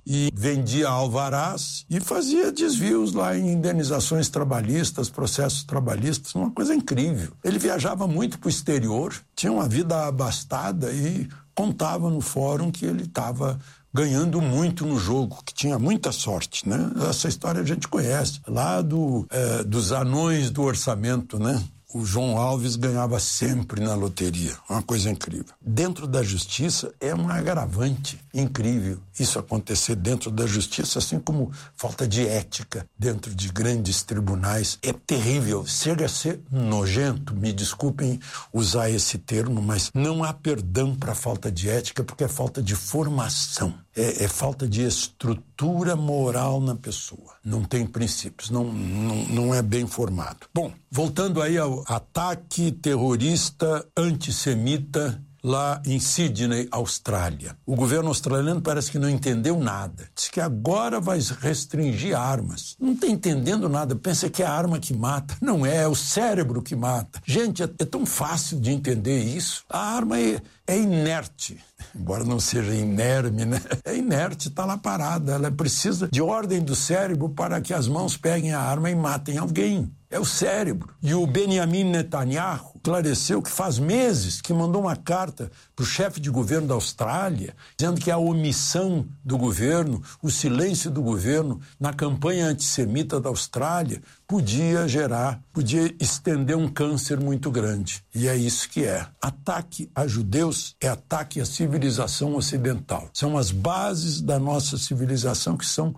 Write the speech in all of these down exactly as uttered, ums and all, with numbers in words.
e vendia alvarás e fazia desvios lá em indenizações trabalhistas, processos trabalhistas, uma coisa incrível. Ele viajava muito para o exterior, tinha uma vida abastada e contava no fórum que ele estava ganhando muito no jogo, que tinha muita sorte, né? Essa história a gente conhece, lá do, é, dos anões do orçamento, né? O João Alves ganhava sempre na loteria, uma coisa incrível. Dentro da justiça é um agravante incrível isso acontecer dentro da justiça, assim como falta de ética dentro de grandes tribunais. É terrível, chega a ser nojento, me desculpem usar esse termo, mas não há perdão para falta de ética porque é falta de formação. É, é falta de estrutura moral na pessoa. Não tem princípios, não, não, não é bem formado. Bom, voltando aí ao ataque terrorista antissemita lá em Sydney, Austrália. O governo australiano parece que não entendeu nada. Diz que agora vai restringir armas. Não está entendendo nada. Pensa que é a arma que mata. Não é, é o cérebro que mata. Gente, é, é tão fácil de entender isso. A arma é, é inerte. Embora não seja inerme, né? É inerte, está lá parada. Ela precisa de ordem do cérebro para que as mãos peguem a arma e matem alguém. É o cérebro. E o Benjamin Netanyahu esclareceu que faz meses que mandou uma carta para o chefe de governo da Austrália, dizendo que a omissão do governo, o silêncio do governo na campanha antissemita da Austrália podia gerar, podia estender um câncer muito grande. E é isso que é. Ataque a judeus é ataque à civilização ocidental. São as bases da nossa civilização que são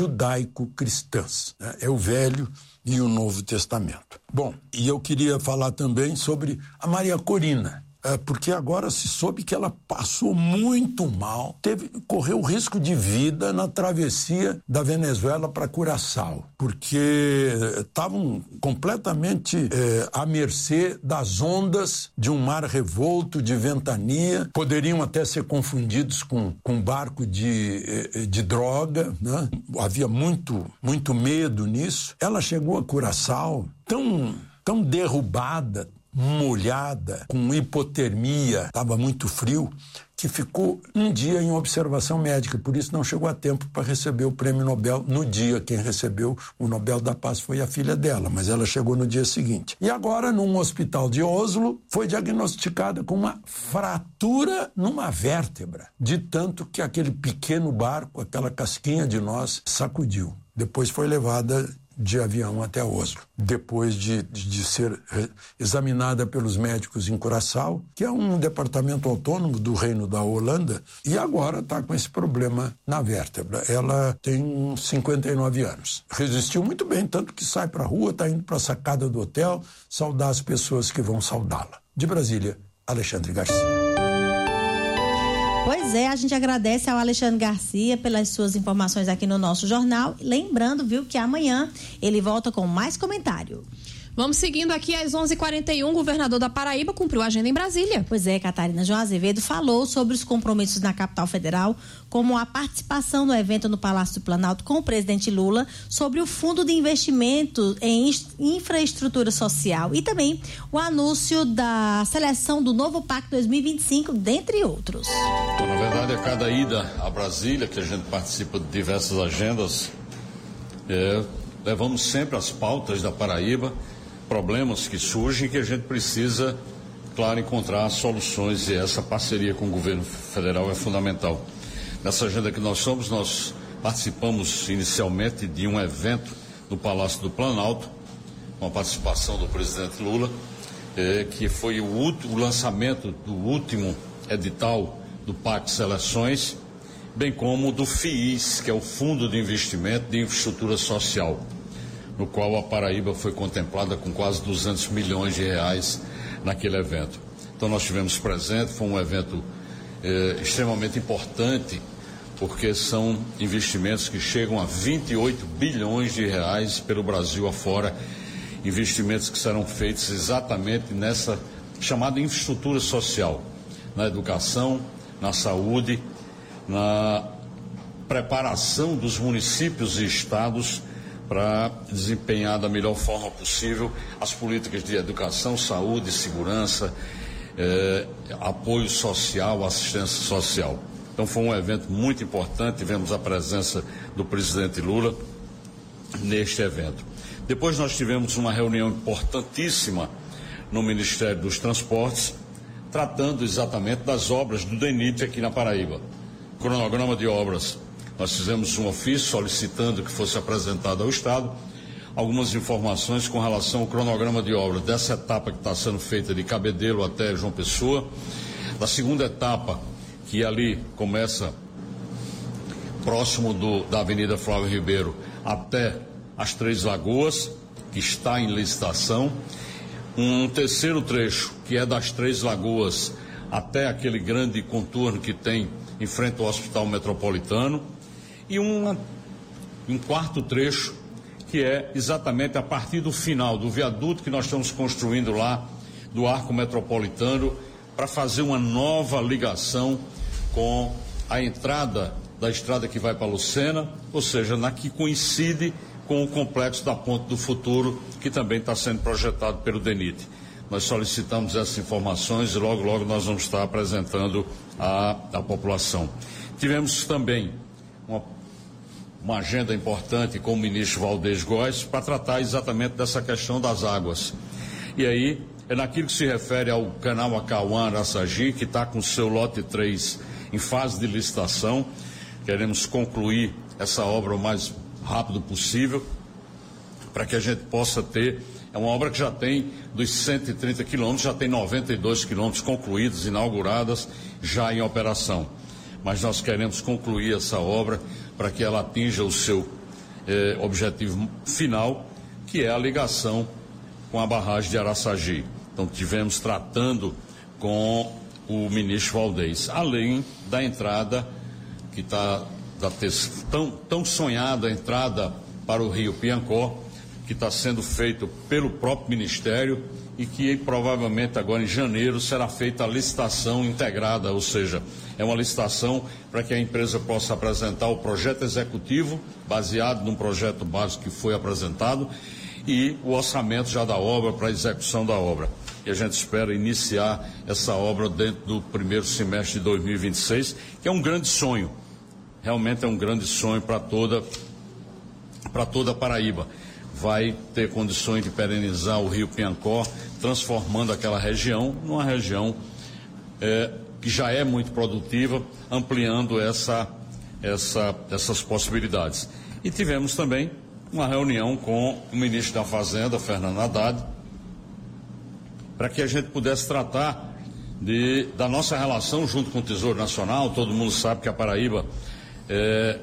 judaico-cristãs. É o Velho e o Novo Testamento. Bom, e eu queria falar também sobre a Maria Corina, é, porque agora se soube que ela passou muito mal, teve, correu risco de vida na travessia da Venezuela para Curaçao, porque estavam completamente é, à mercê das ondas de um mar revolto, de ventania, poderiam até ser confundidos com, com barco de, de droga, né? Havia muito, muito medo nisso. Ela chegou a Curaçao tão, tão derrubada, molhada, com hipotermia, estava muito frio, que ficou um dia em observação médica, por isso não chegou a tempo para receber o prêmio Nobel no dia. Quem recebeu o Nobel da Paz foi a filha dela, mas ela chegou no dia seguinte. E agora, num hospital de Oslo, foi diagnosticada com uma fratura numa vértebra, de tanto que aquele pequeno barco, aquela casquinha de nós, sacudiu. Depois foi levada de avião até Oslo, depois de, de, de ser examinada pelos médicos em Curaçao, que é um departamento autônomo do Reino da Holanda, e agora está com esse problema na vértebra. Ela tem cinquenta e nove anos. Resistiu muito bem, tanto que sai para a rua, está indo para a sacada do hotel, saudar as pessoas que vão saudá-la. De Brasília, Alexandre Garcia. Pois é, a gente agradece ao Alexandre Garcia pelas suas informações aqui no nosso jornal. Lembrando, viu, que amanhã ele volta com mais comentário. Vamos seguindo aqui às onze e quarenta e um, o governador da Paraíba cumpriu a agenda em Brasília. Pois é, Catarina. João Azevedo falou sobre os compromissos na capital federal, como a participação no evento no Palácio do Planalto com o presidente Lula, sobre o fundo de investimento em infraestrutura social e também o anúncio da seleção do novo Pacto dois mil e vinte e cinco, dentre outros. Bom, na verdade, a cada ida a Brasília, que a gente participa de diversas agendas, é, levamos sempre as pautas da Paraíba, problemas que surgem que a gente precisa, claro, encontrar soluções, e essa parceria com o governo federal é fundamental. Nessa agenda que nós somos, nós participamos inicialmente de um evento no Palácio do Planalto, com a participação do presidente Lula, eh, que foi o, o lançamento do último edital do Pacto Seleções, bem como do FIIs, que é o Fundo de Investimento de Infraestrutura Social, no qual a Paraíba foi contemplada com quase duzentos milhões de reais naquele evento. Então nós tivemos presente, foi um evento eh, extremamente importante, porque são investimentos que chegam a vinte e oito bilhões de reais pelo Brasil afora, investimentos que serão feitos exatamente nessa chamada infraestrutura social, na educação, na saúde, na preparação dos municípios e estados para desempenhar da melhor forma possível as políticas de educação, saúde, segurança, eh, apoio social, assistência social. Então foi um evento muito importante, tivemos a presença do presidente Lula neste evento. Depois nós tivemos uma reunião importantíssima no Ministério dos Transportes, tratando exatamente das obras do DENIT aqui na Paraíba. Cronograma de obras. Nós fizemos um ofício solicitando que fosse apresentado ao Estado algumas informações com relação ao cronograma de obras dessa etapa que está sendo feita de Cabedelo até João Pessoa, da segunda etapa, que ali começa próximo do, da Avenida Flávio Ribeiro até as Três Lagoas, que está em licitação. Um terceiro trecho, que é das Três Lagoas até aquele grande contorno que tem em frente ao Hospital Metropolitano. E uma, um quarto trecho, que é exatamente a partir do final do viaduto que nós estamos construindo lá, do Arco Metropolitano, para fazer uma nova ligação com a entrada da estrada que vai para Lucena, ou seja, na que coincide com o complexo da Ponte do Futuro, que também está sendo projetado pelo DENIT. Nós solicitamos essas informações e logo, logo nós vamos estar apresentando à, à população. Tivemos também uma, uma agenda importante com o ministro Valdez Góes para tratar exatamente dessa questão das águas. E aí, é naquilo que se refere ao canal Acauã-Araçagi, que está com o seu lote três em fase de licitação. Queremos concluir essa obra o mais rápido possível, para que a gente possa ter, é uma obra que já tem dos cento e trinta quilômetros, já tem noventa e dois quilômetros concluídos, inauguradas, já em operação. Mas nós queremos concluir essa obra para que ela atinja o seu eh, objetivo final, que é a ligação com a barragem de Araçagi. Então tivemos tratando com o ministro Valdez, além da entrada que está da tão, tão sonhada entrada para o Rio Piancó, que está sendo feito pelo próprio Ministério e que provavelmente agora em janeiro será feita a licitação integrada, ou seja, é uma licitação para que a empresa possa apresentar o projeto executivo, baseado num projeto básico que foi apresentado, e o orçamento já da obra para a execução da obra. E a gente espera iniciar essa obra dentro do primeiro semestre de dois mil e vinte e seis, que é um grande sonho. Realmente é um grande sonho para toda, para toda a Paraíba. Vai ter condições de perenizar o Rio Piancó, transformando aquela região numa região é, que já é muito produtiva, ampliando essa, essa, essas possibilidades. E tivemos também uma reunião com o ministro da Fazenda, Fernando Haddad, para que a gente pudesse tratar de, da nossa relação junto com o Tesouro Nacional. Todo mundo sabe que a Paraíba é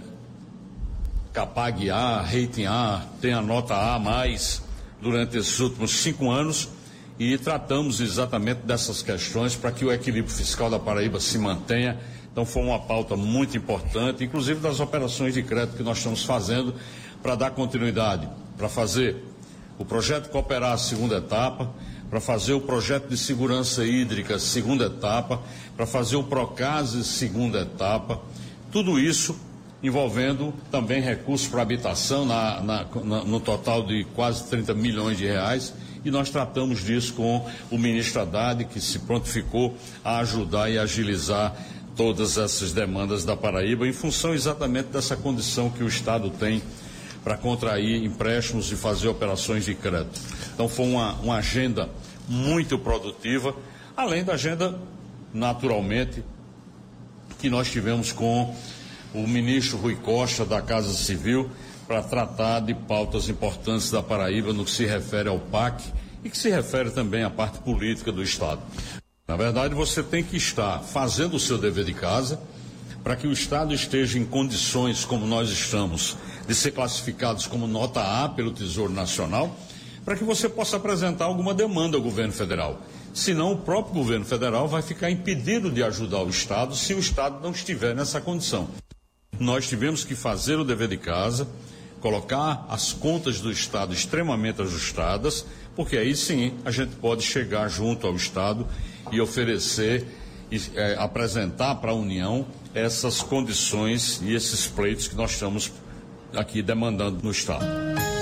Capag A, Rating A, tem a nota A mais durante esses últimos cinco anos e tratamos exatamente dessas questões para que o equilíbrio fiscal da Paraíba se mantenha. Então foi uma pauta muito importante, inclusive das operações de crédito que nós estamos fazendo para dar continuidade, para fazer o projeto Cooperar, segunda etapa, para fazer o projeto de segurança hídrica, segunda etapa, para fazer o Procase, segunda etapa. Tudo isso envolvendo também recursos para habitação na, na, na, no total de quase trinta milhões de reais, e nós tratamos disso com o ministro Haddad, que se prontificou a ajudar e agilizar todas essas demandas da Paraíba, em função exatamente dessa condição que o Estado tem para contrair empréstimos e fazer operações de crédito. Então foi uma, uma agenda muito produtiva, além da agenda, naturalmente, que nós tivemos com o ministro Rui Costa, da Casa Civil, para tratar de pautas importantes da Paraíba no que se refere ao P A C e que se refere também à parte política do Estado. Na verdade, você tem que estar fazendo o seu dever de casa para que o Estado esteja em condições, como nós estamos, de ser classificados como nota A pelo Tesouro Nacional, para que você possa apresentar alguma demanda ao governo federal. Senão, o próprio governo federal vai ficar impedido de ajudar o Estado se o Estado não estiver nessa condição. Nós tivemos que fazer o dever de casa, colocar as contas do Estado extremamente ajustadas, porque aí sim a gente pode chegar junto ao Estado e oferecer, e, é, apresentar para a União essas condições e esses pleitos que nós estamos aqui demandando no Estado.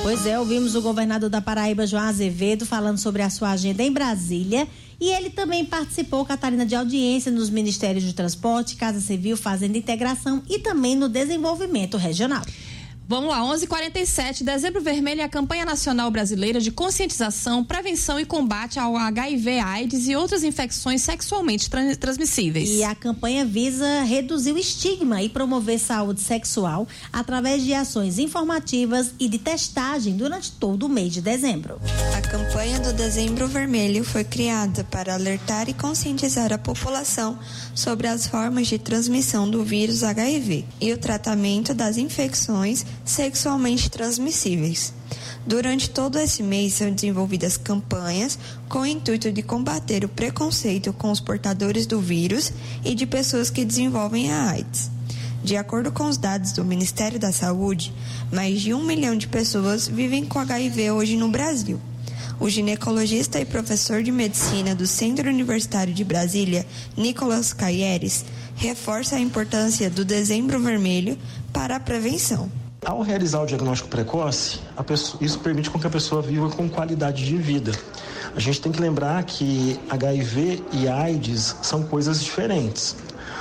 Pois é, ouvimos o governador da Paraíba, João Azevedo, falando sobre a sua agenda em Brasília. E ele também participou, Catarina, de audiência nos Ministérios de Transporte, Casa Civil, Fazenda e Integração e também no Desenvolvimento Regional. Vamos lá, onze e quarenta e sete, Dezembro Vermelho é a campanha nacional brasileira de conscientização, prevenção e combate ao H I V, AIDS e outras infecções sexualmente trans- transmissíveis. E a campanha visa reduzir o estigma e promover saúde sexual através de ações informativas e de testagem durante todo o mês de dezembro. A campanha do Dezembro Vermelho foi criada para alertar e conscientizar a população sobre as formas de transmissão do vírus H I V e o tratamento das infecções sexualmente transmissíveis. Durante todo esse mês são desenvolvidas campanhas com o intuito de combater o preconceito com os portadores do vírus e de pessoas que desenvolvem a AIDS. De acordo com os dados do Ministério da Saúde, mais de um milhão de pessoas vivem com H I V hoje no Brasil. O ginecologista e professor de medicina do Centro Universitário de Brasília, Nicolas Caieres, reforça a importância do Dezembro Vermelho para a prevenção. Ao realizar o diagnóstico precoce, a pessoa, isso permite com que a pessoa viva com qualidade de vida. A gente tem que lembrar que H I V e AIDS são coisas diferentes.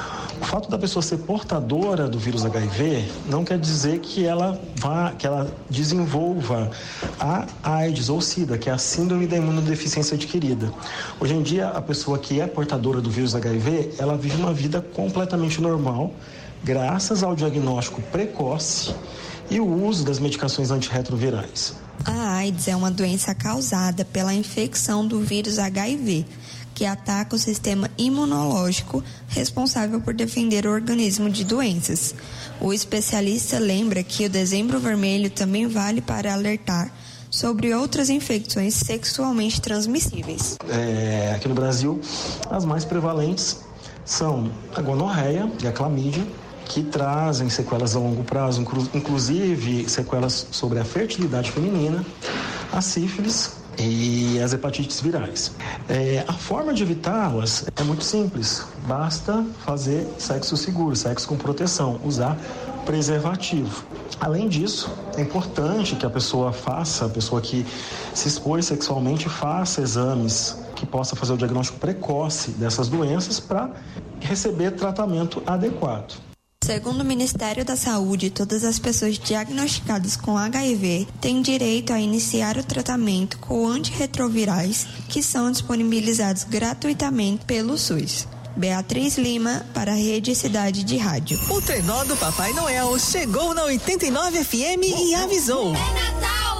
O fato da pessoa ser portadora do vírus H I V não quer dizer que ela vá, que ela desenvolva a AIDS ou SIDA, que é a síndrome da imunodeficiência adquirida. Hoje em dia, a pessoa que é portadora do vírus H I V, ela vive uma vida completamente normal, graças ao diagnóstico precoce e o uso das medicações antirretrovirais. A AIDS é uma doença causada pela infecção do vírus H I V, que ataca o sistema imunológico responsável por defender o organismo de doenças. O especialista lembra que o Dezembro Vermelho também vale para alertar sobre outras infecções sexualmente transmissíveis. É, aqui no Brasil, as mais prevalentes são a gonorreia e a clamídia, que trazem sequelas a longo prazo, inclusive sequelas sobre a fertilidade feminina, a sífilis e as hepatites virais. É, a forma de evitá-las é muito simples, basta fazer sexo seguro, sexo com proteção, usar preservativo. Além disso, é importante que a pessoa faça, a pessoa que se expõe sexualmente, faça exames que possa fazer o diagnóstico precoce dessas doenças para receber tratamento adequado. Segundo o Ministério da Saúde, todas as pessoas diagnosticadas com H I V têm direito a iniciar o tratamento com antirretrovirais que são disponibilizados gratuitamente pelo SUS. Beatriz Lima, para a Rede Cidade de Rádio. O trenó do Papai Noel chegou na oitenta e nove F M e avisou. É Natal!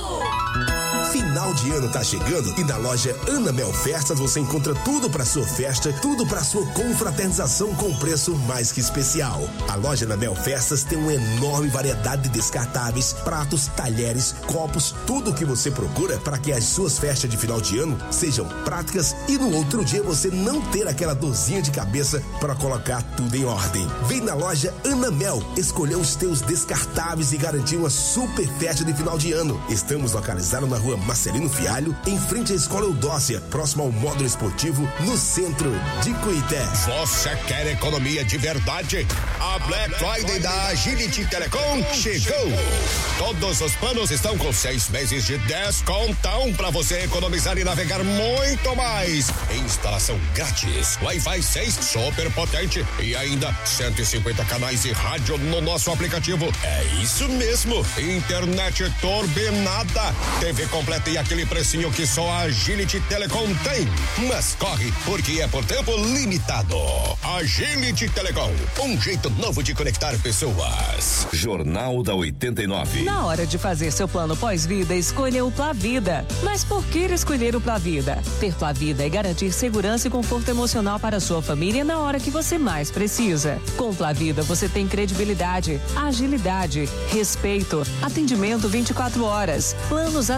Final de ano tá chegando e na loja Ana Mel Festas você encontra tudo para sua festa, tudo para sua confraternização com preço mais que especial. A loja Ana Mel Festas tem uma enorme variedade de descartáveis, pratos, talheres, copos, tudo o que você procura para que as suas festas de final de ano sejam práticas e no outro dia você não ter aquela dorzinha de cabeça para colocar tudo em ordem. Vem na loja Ana Mel, escolher os teus descartáveis e garantir uma super festa de final de ano. Estamos localizados na rua Marcelino Fialho, em frente à Escola Eudócia, próximo ao módulo esportivo, no centro de Cuité. Você quer economia de verdade? A Black Friday da Agility Telecom chegou! Todos os planos estão com seis meses de descontão para você economizar e navegar muito mais. Instalação grátis, Wi-Fi seis super potente e ainda cento e cinquenta canais e rádio no nosso aplicativo. É isso mesmo, internet turbinada, T V completa e aquele precinho que só a Agility Telecom tem. Mas corre, porque é por tempo limitado. Agility Telecom, um jeito novo de conectar pessoas. Jornal da oitenta e nove. Na hora de fazer seu plano pós-vida, escolha o Plavida. Mas por que escolher o Plavida? Ter Plavida é garantir segurança e conforto emocional para a sua família na hora que você mais precisa. Com Plavida você tem credibilidade, agilidade, respeito, atendimento vinte e quatro horas, planos acessíveis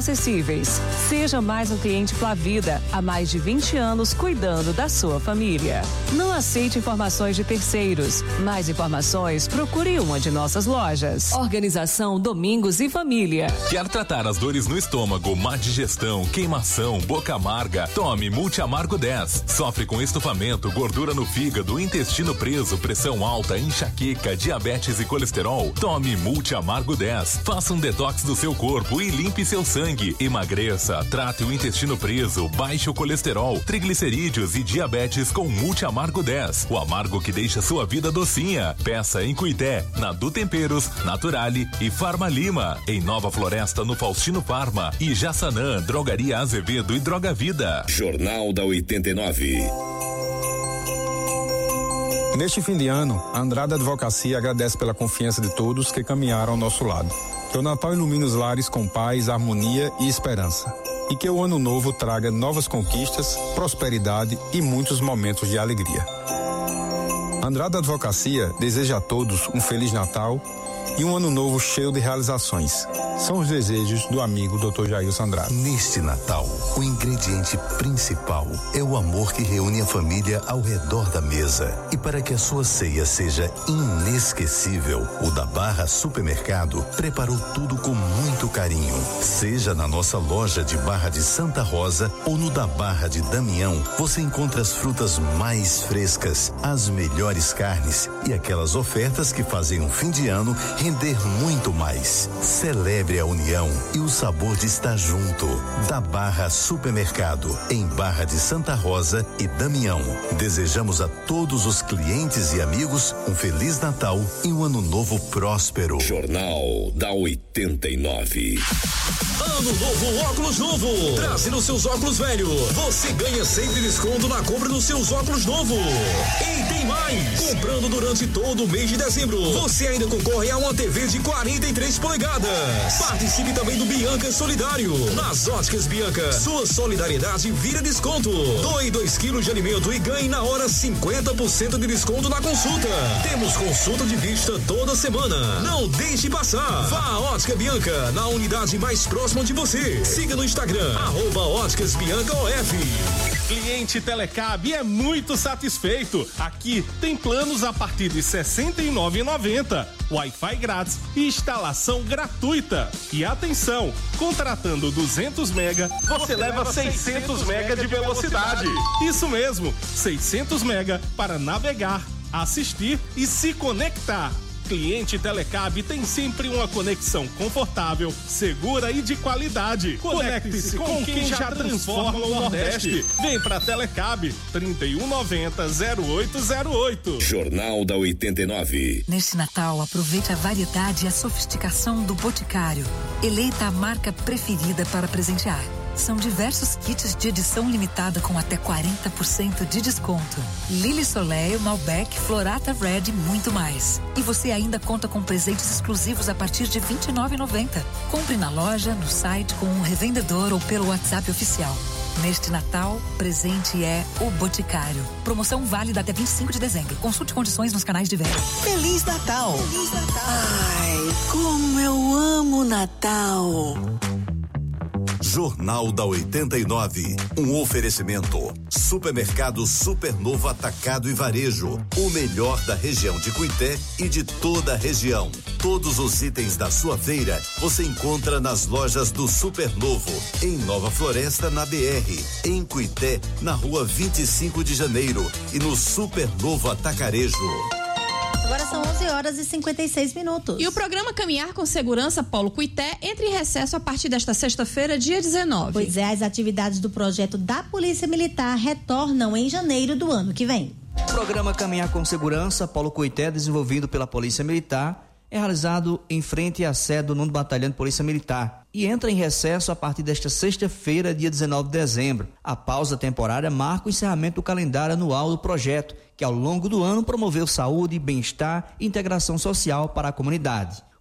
acessíveis. Seja mais um cliente Plavida, há mais de vinte anos cuidando da sua família. Não aceite informações de terceiros. Mais informações, procure uma de nossas lojas. Organização Domingos e Família. Quer tratar as dores no estômago, má digestão, queimação, boca amarga? Tome Multiamargo dez. Sofre com estufamento, gordura no fígado, intestino preso, pressão alta, enxaqueca, diabetes e colesterol? Tome Multiamargo dez. Faça um detox do seu corpo e limpe seu sangue. Emagreça, trate o intestino preso, baixe o colesterol, triglicerídeos e diabetes com Multiamargo dez. O amargo que deixa sua vida docinha. Peça em Cuité, na Du Temperos, Naturale e Farma Lima. Em Nova Floresta, no Faustino Farma e Jaçanã, Drogaria Azevedo e Droga Vida. Jornal da oitenta e nove. Neste fim de ano, a Andrade Advocacia agradece pela confiança de todos que caminharam ao nosso lado. Que o Natal ilumine os lares com paz, harmonia e esperança. E que o ano novo traga novas conquistas, prosperidade e muitos momentos de alegria. Andrade Advocacia deseja a todos um Feliz Natal e um ano novo cheio de realizações. São os desejos do amigo doutor Jailson Andrade. Neste Natal, o ingrediente principal é o amor que reúne a família ao redor da mesa. E para que a sua ceia seja inesquecível, o da Barra Supermercado preparou tudo com muito carinho. Seja na nossa loja de Barra de Santa Rosa ou no da Barra de Damião, você encontra as frutas mais frescas, as melhores carnes e aquelas ofertas que fazem um fim de ano render muito mais. Celebre a união e o sabor de estar junto. Da Barra Supermercado, em Barra de Santa Rosa e Damião. Desejamos a todos os clientes e amigos um Feliz Natal e um ano novo próspero. Jornal da oitenta e nove. Ano novo, óculos novo. Trazendo seus óculos velho. Você ganha sempre desconto na compra dos seus óculos novo. E tem mais. Comprando durante todo o mês de dezembro, você ainda concorre a uma T V de quarenta e três polegadas. Participe também do Bianca Solidário. Nas Óticas Bianca, sua solidariedade vira desconto. Doe dois quilos de alimento e ganhe na hora cinquenta por cento de desconto na consulta. Temos consulta de vista toda semana. Não deixe passar. Vá à Ótica Bianca, na unidade mais próxima de você. Siga no Instagram, arroba Óticas Bianca O F. Cliente Telecab é muito satisfeito. Aqui tem planos a partir de sessenta e nove reais e noventa centavos. Wi-Fi grátis e instalação gratuita. E atenção, contratando duzentos mega, você leva seiscentos mega de velocidade. Isso mesmo, seiscentos mega para navegar, assistir e se conectar. Cliente Telecab tem sempre uma conexão confortável, segura e de qualidade. Conecte-se com quem já transforma o Nordeste. Vem pra Telecab, trinta e um noventa, zero oito zero oito. Jornal da oitenta e nove. Neste Natal, aproveite a variedade e a sofisticação do Boticário. Eleita a marca preferida para presentear. São diversos kits de edição limitada com até quarenta por cento de desconto. Lily Soleil, Malbec, Florata Red e muito mais. E você ainda conta com presentes exclusivos a partir de vinte e nove reais e noventa centavos. Compre na loja, no site, com um revendedor ou pelo WhatsApp oficial. Neste Natal, presente é o Boticário. Promoção válida até vinte e cinco de dezembro. Consulte condições nos canais de venda. Feliz Natal! Feliz Natal! Ai, como eu amo Natal! Jornal da oitenta e nove. Um oferecimento. Supermercado Supernovo Atacado e Varejo. O melhor da região de Cuité e de toda a região. Todos os itens da sua feira você encontra nas lojas do Supernovo. Em Nova Floresta, na B R. Em Cuité, na rua vinte e cinco de janeiro. E no Supernovo Atacarejo. Agora são onze horas e cinquenta e seis minutos. E o programa Caminhar com Segurança Polo Cuité entra em recesso a partir desta sexta-feira, dia dezenove. Pois é, as atividades do projeto da Polícia Militar retornam em janeiro do ano que vem. O programa Caminhar com Segurança Polo Cuité, desenvolvido pela Polícia Militar, é realizado em frente à sede do nono Batalhão de Polícia Militar e entra em recesso a partir desta sexta-feira, dia dezenove de dezembro. A pausa temporária marca o encerramento do calendário anual do projeto, que ao longo do ano promoveu saúde, bem-estar e integração social para a comunidade.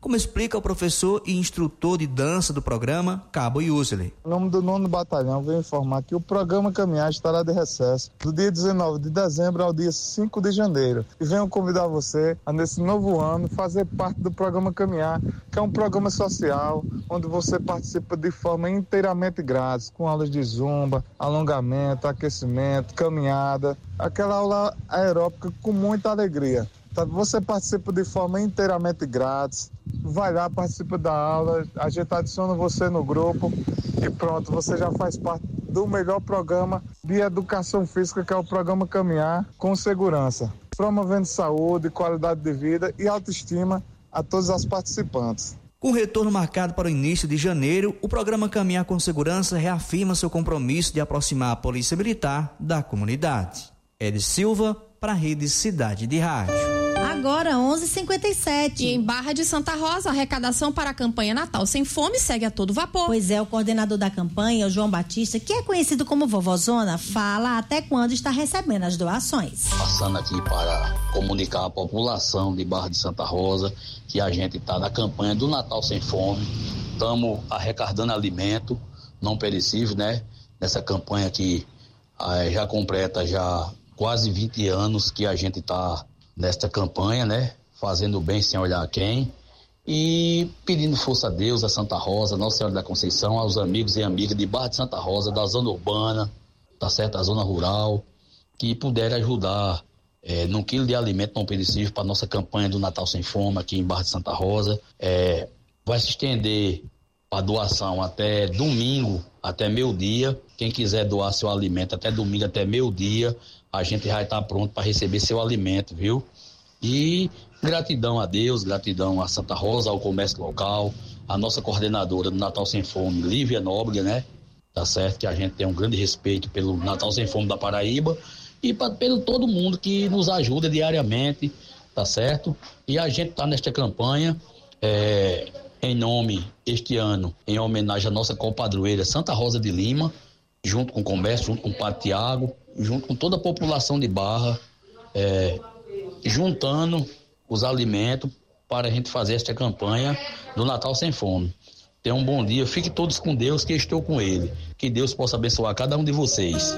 como explica o professor e instrutor de dança do programa, Cabo Yuseli. Em nome do nono Batalhão, venho informar que o programa Caminhar estará de recesso do dia dezenove de dezembro ao dia cinco de janeiro. E venho convidar você a, nesse novo ano, fazer parte do programa Caminhar, que é um programa social, onde você participa de forma inteiramente grátis, com aulas de zumba, alongamento, aquecimento, caminhada, aquela aula aeróbica com muita alegria. Você participa de forma inteiramente grátis, vai lá, participa da aula, a gente adiciona você no grupo e pronto, você já faz parte do melhor programa de educação física, que é o programa Caminhar com Segurança, promovendo saúde, qualidade de vida e autoestima a todos os participantes. Com retorno marcado para o início de janeiro, o programa Caminhar com Segurança reafirma seu compromisso de aproximar a Polícia Militar da comunidade. Ed Silva, para a Rede Cidade de Rádio. Agora onze e cinquenta e sete. E em Barra de Santa Rosa, a arrecadação para a campanha Natal Sem Fome segue a todo vapor. Pois é, o coordenador da campanha, o João Batista, que é conhecido como Vovozona, fala até quando está recebendo as doações. Passando aqui para comunicar à população de Barra de Santa Rosa que a gente está na campanha do Natal Sem Fome. Estamos arrecadando alimento não perecível, né? Nessa campanha que ah, já completa já quase vinte anos que a gente está nesta campanha, né? Fazendo bem sem olhar a quem. E pedindo força a Deus, a Santa Rosa, Nossa Senhora da Conceição, aos amigos e amigas de Barra de Santa Rosa, da zona urbana, tá certo? Da zona rural, que puderem ajudar é, num quilo de alimento não perecível para nossa campanha do Natal Sem Fome aqui em Barra de Santa Rosa. É, vai se estender a doação até domingo, até meio-dia. Quem quiser doar seu alimento até domingo, até meio-dia, a gente já está pronto para receber seu alimento, viu? E gratidão a Deus, gratidão a Santa Rosa, ao comércio local, a nossa coordenadora do Natal Sem Fome, Lívia Nóbrega, né? Tá certo que a gente tem um grande respeito pelo Natal Sem Fome da Paraíba e pra, pelo todo mundo que nos ajuda diariamente, tá certo? E a gente tá nesta campanha, é, em nome, este ano, em homenagem à nossa compadroeira Santa Rosa de Lima, junto com o comércio, junto com o Padre Tiago, junto com toda a população de Barra, é, juntando os alimentos para a gente fazer esta campanha do Natal Sem Fome. Tenham um bom dia, fiquem todos com Deus, que estou com Ele. Que Deus possa abençoar cada um de vocês.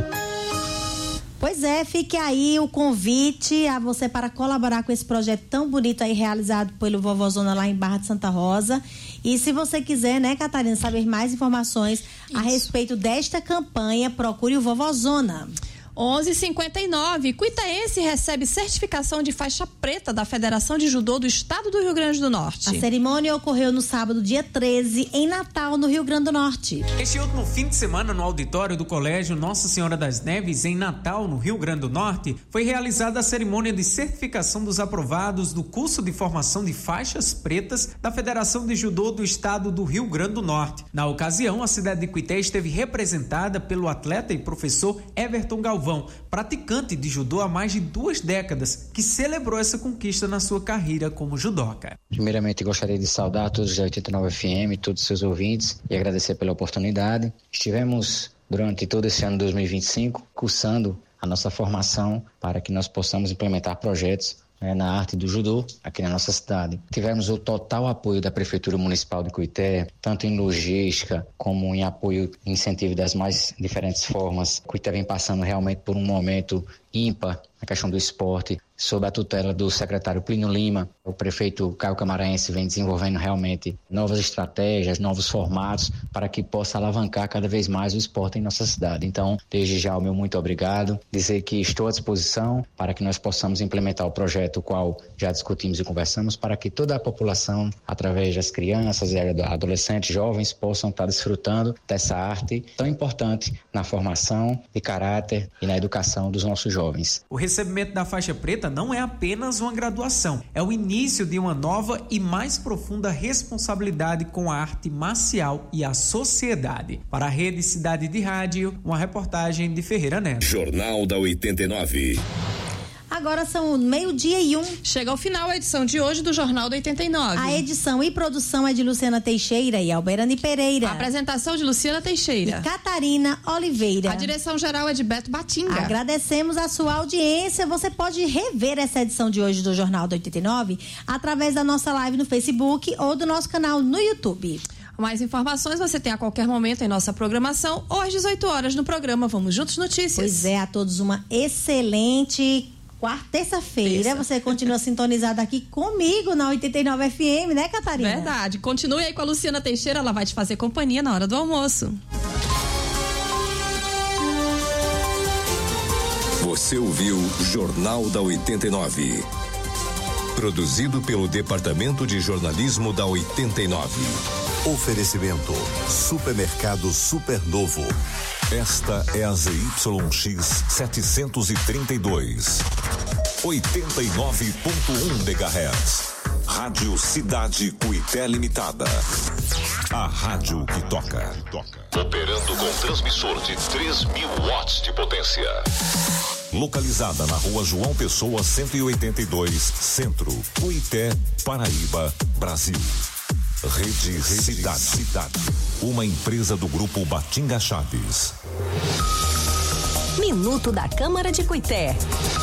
Pois é, fique aí o convite a você para colaborar com esse projeto tão bonito aí realizado pelo Vovozona lá em Barra de Santa Rosa. E se você quiser, né, Catarina, saber mais informações Isso. a respeito desta campanha, procure o Vovozona. onze e cinquenta e nove. Cuitaense recebe certificação de faixa preta da Federação de Judô do Estado do Rio Grande do Norte. A cerimônia ocorreu no sábado, dia treze, em Natal, no Rio Grande do Norte. Este último fim de semana, no auditório do Colégio Nossa Senhora das Neves, em Natal, no Rio Grande do Norte, foi realizada a cerimônia de certificação dos aprovados do curso de formação de faixas pretas da Federação de Judô do Estado do Rio Grande do Norte. Na ocasião, a cidade de Cuité esteve representada pelo atleta e professor Everton Galvão, praticante de judô há mais de duas décadas, que celebrou essa conquista na sua carreira como judoca. Primeiramente, gostaria de saudar todos da oitenta e nove F M, todos os seus ouvintes, e agradecer pela oportunidade. Estivemos, durante todo esse ano dois mil e vinte e cinco, cursando a nossa formação para que nós possamos implementar projetos É, na arte do judô aqui na nossa cidade. Tivemos o total apoio da Prefeitura Municipal de Cuité, tanto em logística como em apoio e incentivo das mais diferentes formas. Cuité vem passando realmente por um momento ímpar na questão do esporte, sob a tutela do secretário Plínio Lima. O prefeito Caio Camaraense vem desenvolvendo realmente novas estratégias, novos formatos para que possa alavancar cada vez mais o esporte em nossa cidade. Então, desde já o meu muito obrigado, dizer que estou à disposição para que nós possamos implementar o projeto, o qual já discutimos e conversamos, para que toda a população, através das crianças e adolescentes, jovens, possam estar desfrutando dessa arte tão importante na formação de caráter e na educação dos nossos jovens. O recebimento da faixa preta não é apenas uma graduação, é o início de uma nova e mais profunda responsabilidade com a arte marcial e a sociedade. Para a Rede Cidade de Rádio, uma reportagem de Ferreira Neto. Jornal da oitenta e nove. Agora são meio-dia e um. Chega ao final a edição de hoje do Jornal do oitenta e nove. A edição e produção é de Luciana Teixeira e Alberane Pereira. A apresentação de Luciana Teixeira. E Catarina Oliveira. A direção geral é de Beto Batinga. Agradecemos a sua audiência. Você pode rever essa edição de hoje do Jornal do oitenta e nove através da nossa live no Facebook ou do nosso canal no YouTube. Mais informações você tem a qualquer momento em nossa programação ou às dezoito horas no programa Vamos Juntos Notícias. Pois é, a todos uma excelente quarta, terça-feira. Você continua sintonizado aqui comigo na oitenta e nove F M, né, Catarina? Verdade. Continue aí com a Luciana Teixeira, ela vai te fazer companhia na hora do almoço. Você ouviu Jornal da oitenta e nove. Produzido pelo Departamento de Jornalismo da oitenta e nove. Oferecimento Supermercado Supernovo. Esta é a Z Y X setecentos e trinta e dois. oitenta e nove ponto um megahertz. Rádio Cidade Cuité Limitada. A rádio que toca. Operando com transmissor de três mil watts de potência. Localizada na Rua João Pessoa cento e oitenta e dois, Centro, Cuité, Paraíba, Brasil. Rede, Rede Cidade. Cidade. Uma empresa do Grupo Batinga Chaves. Minuto da Câmara de Cuité.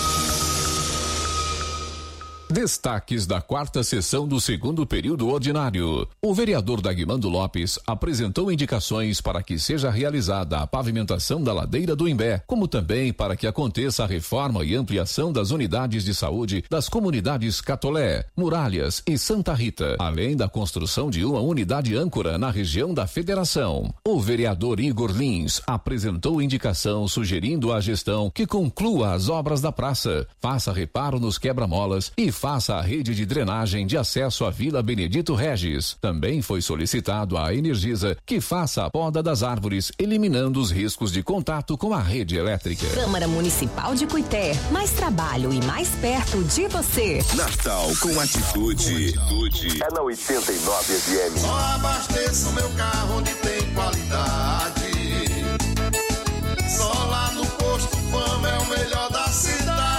Destaques da quarta sessão do segundo período ordinário. O vereador Dagmando Lopes apresentou indicações para que seja realizada a pavimentação da ladeira do Imbé, como também para que aconteça a reforma e ampliação das unidades de saúde das comunidades Catolé, Muralhas e Santa Rita, além da construção de uma unidade âncora na região da Federação. O vereador Igor Lins apresentou indicação sugerindo à gestão que conclua as obras da praça, faça reparo nos quebra-molas e faça a rede de drenagem de acesso à Vila Benedito Regis. Também foi solicitado à Energisa que faça a poda das árvores, eliminando os riscos de contato com a rede elétrica. Câmara Municipal de Cuité, mais trabalho e mais perto de você. Natal com atitude. É na oitenta e nove F M. Só abasteço meu carro onde tem qualidade. Só lá no Posto Fama é o melhor da cidade.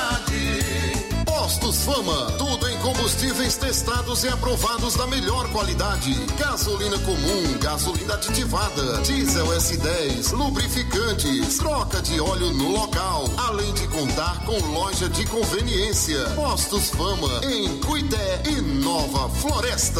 Postos Fama, tudo em combustíveis testados e aprovados da melhor qualidade. Gasolina comum, gasolina aditivada, diesel S dez, lubrificantes, troca de óleo no local, além de contar com loja de conveniência. Postos Fama, em Cuité e Nova Floresta.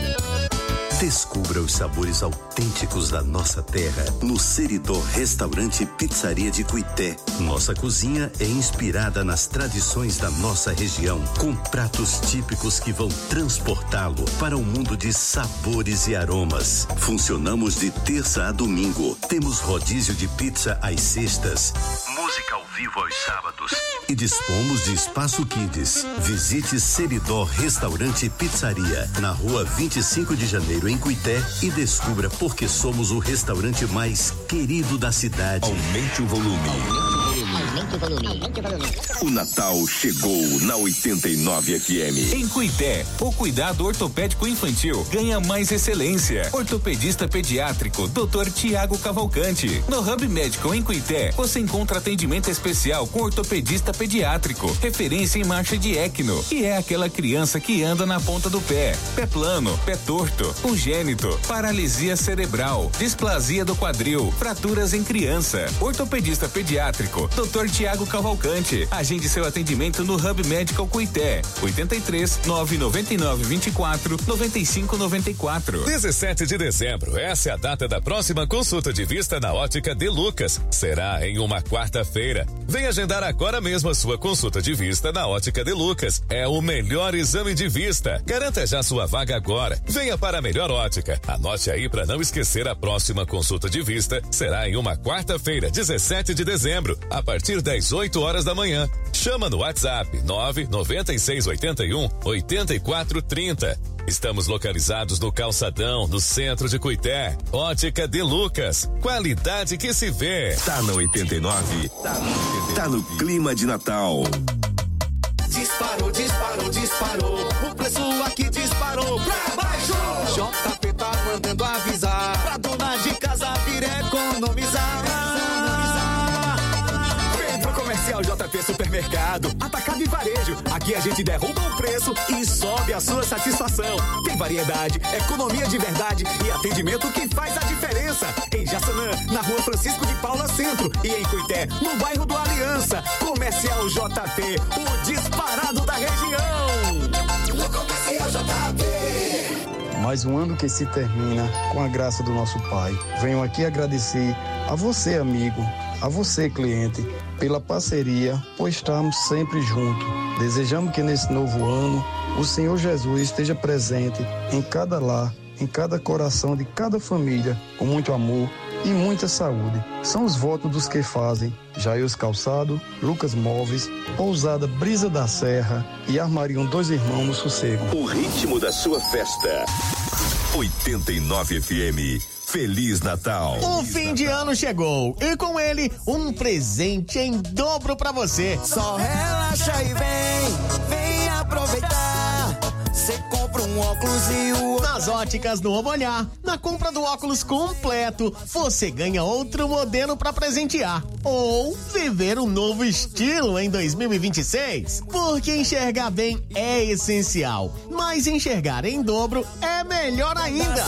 Descubra os sabores autênticos da nossa terra no Seridó Restaurante e Pizzaria de Cuité. Nossa cozinha é inspirada nas tradições da nossa região, com pratos típicos que vão transportá-lo para um mundo de sabores e aromas. Funcionamos de terça a domingo. Temos rodízio de pizza às sextas, música ao vivo aos sábados e dispomos de espaço kids. Visite Seridó Restaurante e Pizzaria na rua vinte e cinco de janeiro em Cuité e descubra por que somos o restaurante mais querido da cidade. Aumente o volume. Aumente o volume. Aumente o volume. O Natal chegou na oitenta e nove F M. Em Cuité, o cuidado ortopédico infantil ganha mais excelência. Ortopedista pediátrico, doutor Tiago Cavalcante. No Hub Medical em Cuité, você encontra atendimento especial com ortopedista pediátrico, referência em marcha de Ecno, e é aquela criança que anda na ponta do pé, pé plano, pé torto, congênito, paralisia cerebral, displasia do quadril, fraturas em criança. Ortopedista pediátrico, doutor Tiago Cavalcante. Agende seu atendimento no Hub Medical Cuité, oitenta e três, nove noventa e nove, vinte e quatro, noventa e cinco, noventa e quatro. dezessete de dezembro, essa é a data da próxima consulta de vista na Ótica De Lucas. Será em uma quarta-feira. Venha agendar agora mesmo a sua consulta de vista na Ótica De Lucas. É o melhor exame de vista. Garanta já sua vaga agora. Venha para a melhor ótica. Anote aí para não esquecer, a próxima consulta de vista será em uma quarta-feira, dezessete de dezembro, a partir das oito horas da manhã. Chama no WhatsApp nove nove seis oito um, oito quatro três zero. Estamos localizados no Calçadão, no centro de Cuité. Ótica De Lucas. Qualidade que se vê. Tá na oitenta e nove. Tá no, oitenta e nove. Tá no clima de Natal. Disparou, disparou, disparou. O preço aqui disparou pra baixo. J P tá mandando avisar pra dona de casa vir economizar. Vem pro Comercial J P Supermercado. Supermercado, Atacado e Varejo. Aqui a gente derruba o preço e sobe a sua satisfação. Tem variedade, economia de verdade e atendimento que faz a diferença. Em Jaçanã, na rua Francisco de Paula Centro, e em Cuité, no bairro do Aliança. Comercial J P, o disparado da região. No Comercial J P. Mais um ano que se termina com a graça do nosso Pai. Venho aqui agradecer a você, amigo, a você, cliente, pela parceria, por estarmos sempre juntos. Desejamos que nesse novo ano o Senhor Jesus esteja presente em cada lar, em cada coração de cada família, com muito amor e muita saúde. São os votos dos que fazem Jair Calçado, Lucas Móveis, Pousada Brisa da Serra e Armariam Dois Irmãos no Sossego. O ritmo da sua festa. oitenta e nove F M. Feliz Natal. O fim de ano chegou e com ele um presente em dobro pra você. Só relaxa e vem, vem aproveitar. Você compra um óculos e o... Nas óticas Novo Olhar, na compra do óculos completo, você ganha outro modelo pra presentear. Ou viver um novo estilo em dois mil e vinte e seis. Porque enxergar bem é essencial, mas enxergar em dobro é melhor ainda.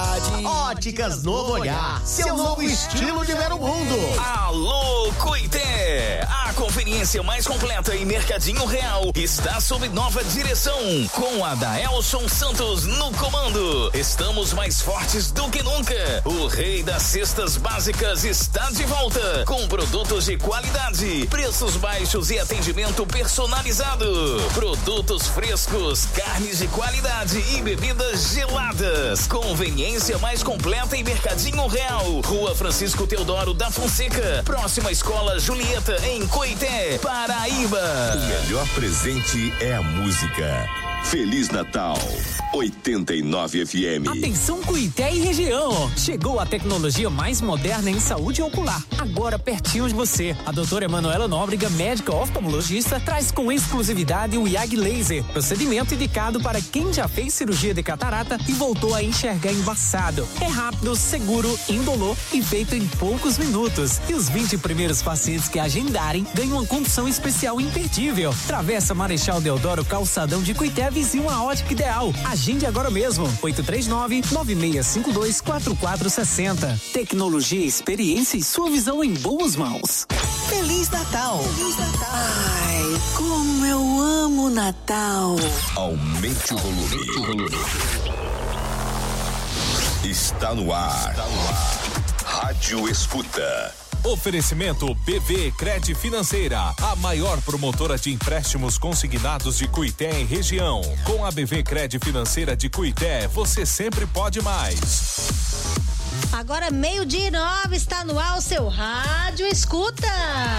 Óticas Novo Olhar, seu novo estilo de ver o mundo. Alô, Cuité! A conveniência mais completa em Mercadinho Real está sob nova direção, com a Daelson Santos no comando. Estamos mais fortes do que nunca. O rei das cestas básicas está de volta, com produtos de qualidade, preços baixos e atendimento personalizado. Produtos frescos, carnes de qualidade e bebidas geladas. Conveniência mais completa em Mercadinho Real, Rua Francisco Teodoro da Fonseca, próxima Escola Julieta, em Coité, Paraíba. O melhor presente é a música. Feliz Natal, oitenta e nove F M. Atenção Cuité e região, chegou a tecnologia mais moderna em saúde ocular, agora pertinho de você. A doutora Emanuela Nóbrega, médica oftalmologista, traz com exclusividade o I A G Laser, procedimento indicado para quem já fez cirurgia de catarata e voltou a enxergar embaçado. É rápido, seguro, indolor e feito em poucos minutos. E os vinte primeiros pacientes que agendarem ganham uma condição especial imperdível. Travessa Marechal Deodoro, calçadão de Cuité, vizinho a Ótica Ideal. Agende agora mesmo. oito três nove, nove seis cinco dois, quatro quatro seis zero. Tecnologia, experiência e sua visão em boas mãos. Feliz Natal. Feliz Natal. Ai, como eu amo Natal. Aumente o volume. Aumente o volume. Está no ar. Está no ar. Rádio Escuta. Oferecimento B V Cred Financeira, a maior promotora de empréstimos consignados de Cuité e região. Com a B V Cred Financeira de Cuité, você sempre pode mais. Agora meio-dia e nove, está no ar o seu Rádio Escuta.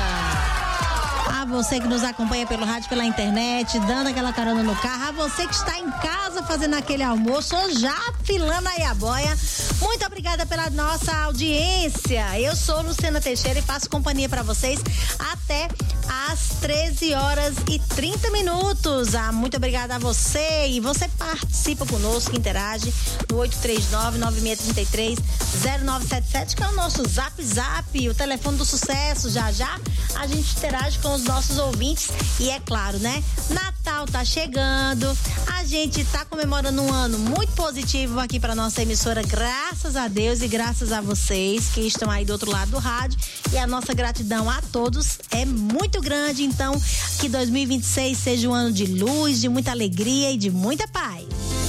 A você que nos acompanha pelo rádio, pela internet, dando aquela carona no carro, a você que está em casa fazendo aquele almoço ou já filando aí a boia, muito obrigada pela nossa audiência. Eu sou Luciana Teixeira e faço companhia para vocês até às treze horas e trinta minutos. Ah, muito obrigada a você, e você participa conosco, interage no oito três nove, nove seis três três, zero nove sete sete, que é o nosso Zap Zap, o telefone do sucesso. Já já a gente interage com os nossos ouvintes. E é claro, né? Natal tá chegando, a gente tá comemorando um ano muito positivo aqui para nossa emissora, graças a Deus e graças a vocês que estão aí do outro lado do rádio, e a nossa gratidão a todos é muito grande. Então, que dois mil e vinte e seis seja um ano de luz, de muita alegria e de muita paz.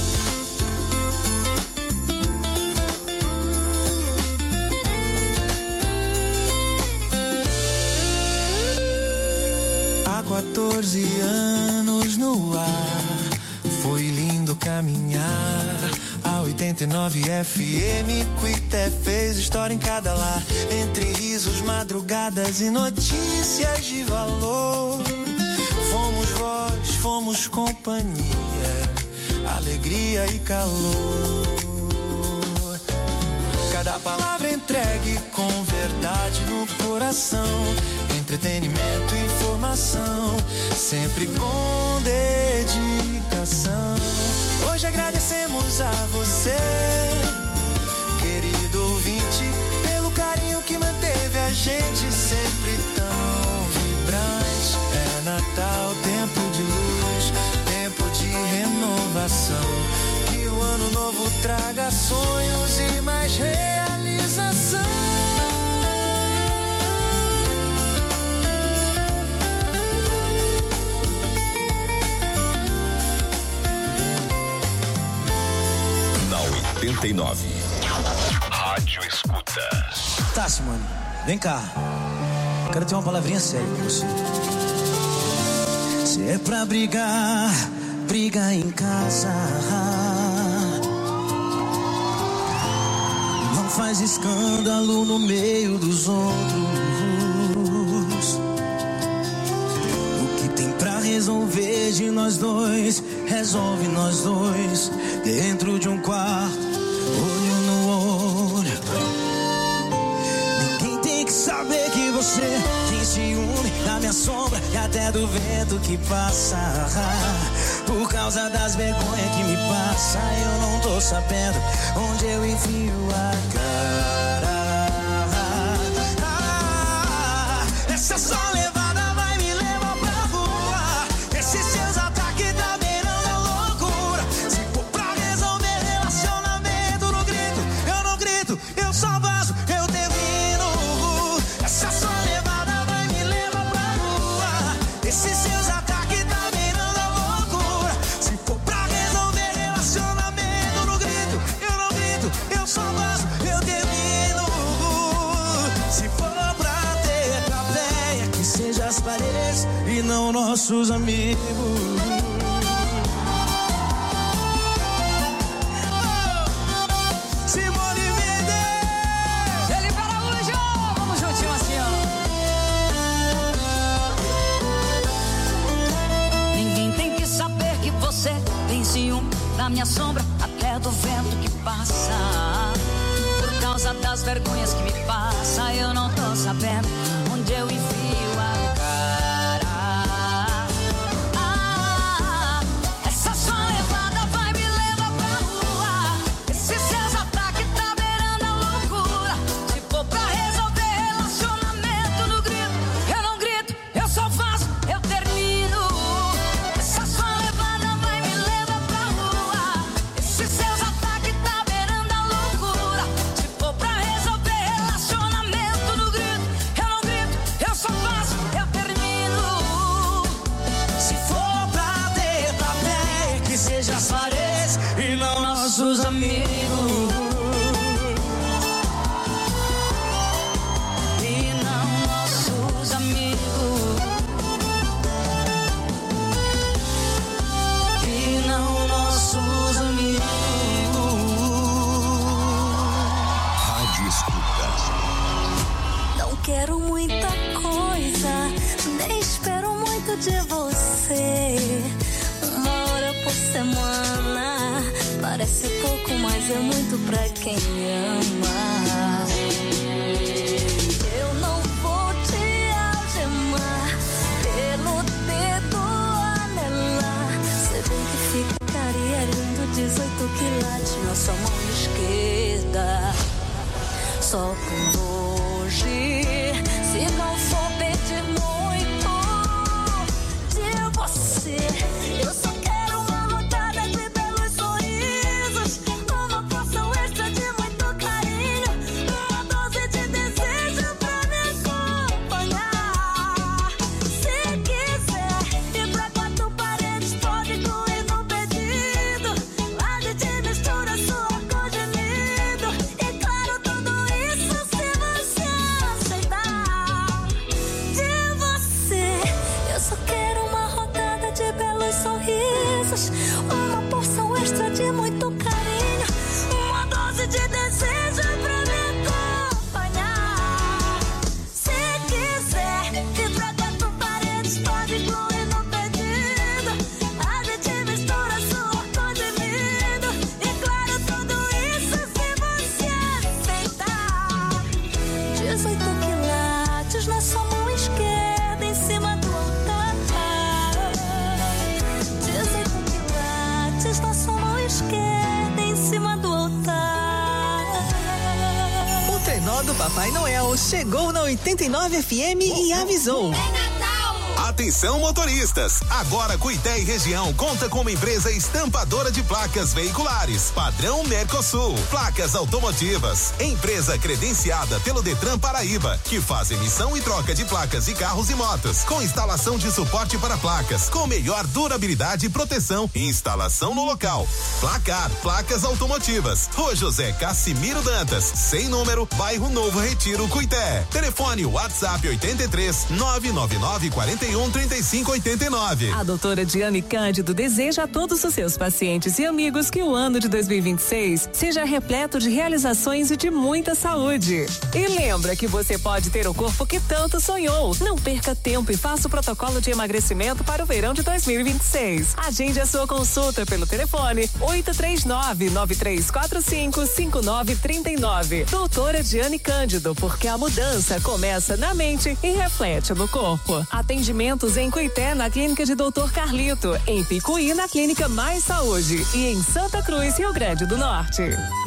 quatorze anos no ar, foi lindo caminhar. A oitenta e nove F M Cuité fez história em cada lar, entre risos, madrugadas e notícias de valor. Fomos voz, fomos companhia, alegria e calor. Cada palavra entregue com verdade no coração, entretenimento e informação, sempre com dedicação. Hoje agradecemos a você, querido ouvinte, pelo carinho que manteve a gente sempre tão vibrante. É na oitenta e nove. Rádio Escuta. Tá, Simone, vem cá. Quero ter uma palavrinha séria com você. Se é pra brigar, briga em casa. Não faz escândalo no meio dos outros. O que tem pra resolver de nós dois, resolve nós dois. Dentro de um quarto, olho no olho. Ninguém tem que saber que você tem ciúme da minha sombra e até do vento que passa. Por causa das vergonhas que me passa, eu não tô sabendo onde eu enfio a cara. Ah, essa só levada vai me levar pra rua. Esses seus ataques tá beirando a loucura. Se for pra resolver relacionamento, no grito, eu não grito, eu só vazo, eu termino. Essa só levada vai me levar pra rua. Esses seus ataques tá beirando a loucura. Se for pra resolver relacionamento, no grito, eu não grito, eu só vazo, eu termino. Se for pra ter plateia, que seja as paredes e não nossos amigos. Simone Mendes, Felipe Araújo, vamos juntinho assim, ó. Ninguém tem que saber que você tem ciúme da minha sombra, até do vento que passa. Por causa das vergonhas que me passa, eu não tô sabendo onde eu enfio a cara. Ah, essa sua levada vai me levar pra rua. Esses seus ataques tá beirando a loucura. Se for pra resolver relacionamento, no grito, eu não grito, eu só faço, eu termino. Essa sua levada vai me levar pra rua. Esses seus ataques tá beirando a loucura. Se for pra resolver relacionamento, no grito, eu não grito, eu só faço, eu termino. se for pra ter plateia, que seja as paredes e não nossos amigos. E não nossos amigos. E não nossos amigos. Rádio Escuta. Não quero muita coisa, nem espero muito de você. Uma hora por semana parece pouco, mas é muito pra quem ama. Eu não vou te algemar, pelo dedo anelar. Sei bem que ficaria lindo dezoito quilates na sua mão esquerda. Só por hoje, se não for pedir muito de você, eu só quero uma rodada de belos sorrisos, uma porção extra de muito carinho, uma dose de desejo pra me acompanhar. Se quiser ir pra quatro paredes, pode incluir no pedido. A gente mistura sua cor de medo. E claro, tudo isso se você aceitar. De você, eu só quero uma rodada de belos sorrisos, uma porção extra de muito carinho, uma dose de desejo pra me acompanhar. Se quiser ir pra quatro paredes, pode incluir no pedido. A gente mistura sua cor de medo. E claro, tudo isso se você aceitar. dezoito quilates na sua mão esquerda, em cima do altar. dezoito quilates na sua mão esquerda, em cima do altar. O trenó do Papai Noel chegou na oitenta e nove F M e avisou. Atenção motoristas, agora Cuité e região conta com uma empresa estampadora de placas veiculares, padrão Mercosul, placas automotivas, empresa credenciada pelo Detran Paraíba, que faz emissão e troca de placas de carros e motos, com instalação de suporte para placas, com melhor durabilidade e proteção, instalação no local. Placar, placas automotivas, Rua José Cassimiro Dantas, sem número, bairro Novo Retiro, Cuité. Telefone WhatsApp oitenta e três, nove nove nove, quarenta e um, trinta e cinco, oitenta e nove. A doutora Diane Cândido deseja a todos os seus pacientes e amigos que o ano de dois mil e vinte e seis seja repleto de realizações e de muita saúde. E lembra que você pode ter o corpo que tanto sonhou. Não perca tempo e faça o protocolo de emagrecimento para o verão de dois mil e vinte e seis. Agende a sua consulta pelo telefone oito três nove, nove três quatro cinco, cinco nove três nove. Doutora Diane Cândido, porque a mudança começa na mente e reflete no corpo. Atendimentos em Cuité, na clínica de doutor Carlito, em Picuí, na clínica Mais Saúde e em Santa Cruz, Rio Grande do Norte.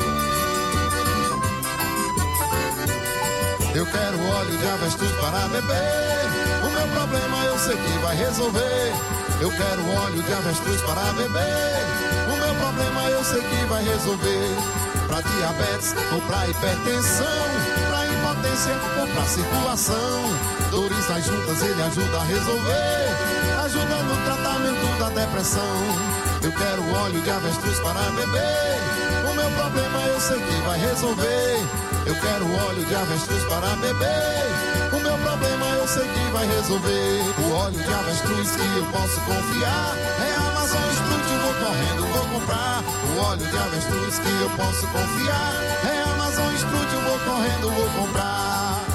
Eu quero óleo de avestruz para beber. O meu problema eu sei que vai resolver. Eu quero óleo de avestruz para beber. O meu problema eu sei que vai resolver. Pra diabetes ou pra hipertensão, pra impotência ou pra circulação, dores nas juntas ele ajuda a resolver, ajuda no tratamento da depressão. Eu quero óleo de avestruz para beber. O meu problema eu sei que vai resolver. Eu quero óleo de avestruz para beber. O meu problema eu sei que vai resolver. O óleo de avestruz que eu posso confiar é a Amazon Strut, vou correndo, vou comprar. O óleo de avestruz que eu posso confiar é a Amazon Strut, vou correndo, vou comprar.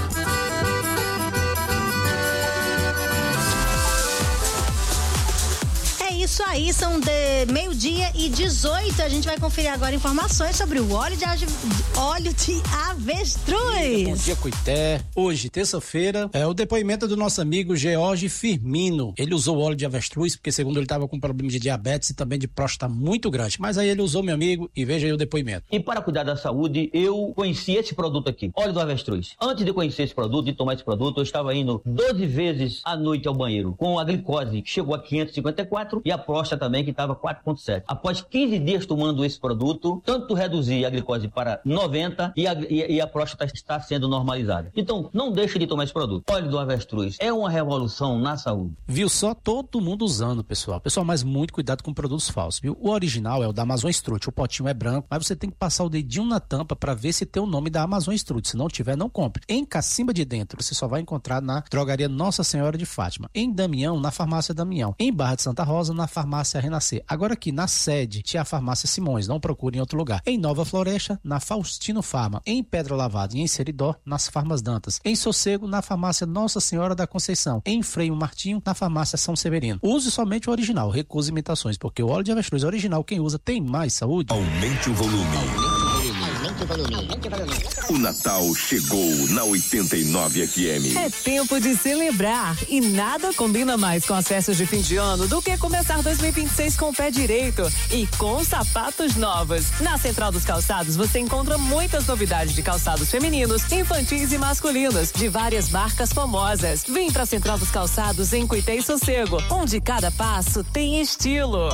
Isso aí, são de meio-dia e dezoito. A gente vai conferir agora informações sobre o óleo de, óleo de avestruz. Bom dia, Cuité. Hoje, terça-feira, é o depoimento do nosso amigo George Firmino. Ele usou óleo de avestruz porque, segundo ele, estava com problema de diabetes e também de próstata muito grande. Mas aí ele usou, meu amigo, e veja aí o depoimento. E para cuidar da saúde, eu conheci esse produto aqui, óleo do avestruz. Antes de conhecer esse produto, de tomar esse produto, eu estava indo doze vezes à noite ao banheiro, com a glicose que chegou a quinhentos e cinquenta e quatro e a próstata também, que estava quatro ponto sete. Após quinze dias tomando esse produto, tanto reduzi a glicose para noventa e a, e, e a próstata está sendo normalizada. Então, não deixe de tomar esse produto. Óleo do avestruz é uma revolução na saúde. Viu só? Todo mundo usando, pessoal. Pessoal, mas muito cuidado com produtos falsos, viu? O original é o da Amazon Strut. O potinho é branco, mas você tem que passar o dedinho na tampa para ver se tem o nome da Amazon Strut. Se não tiver, não compre. Em Cacimba de Dentro, você só vai encontrar na drogaria Nossa Senhora de Fátima. Em Damião, na farmácia Damião. Em Barra de Santa Rosa, na farmácia Renascer. Agora aqui na sede tinha a farmácia Simões, não procure em outro lugar. Em Nova Floresta, na Faustino Farma. Em Pedra Lavada e em Seridó, nas farmas Dantas. Em Sossego, na farmácia Nossa Senhora da Conceição. Em Freio Martinho, na farmácia São Severino. Use somente o original, recuse imitações, porque o óleo de avestruz original, quem usa tem mais saúde. Aumente o volume. Aumente o volume. Aumente o volume. O Natal chegou na oitenta e nove F M. É tempo de celebrar e nada combina mais com as festas de fim de ano do que começar dois mil e vinte e seis com o pé direito e com sapatos novos. Na Central dos Calçados você encontra muitas novidades de calçados femininos, infantis e masculinos, de várias marcas famosas. Vem pra Central dos Calçados em Cuité e Sossego, onde cada passo tem estilo.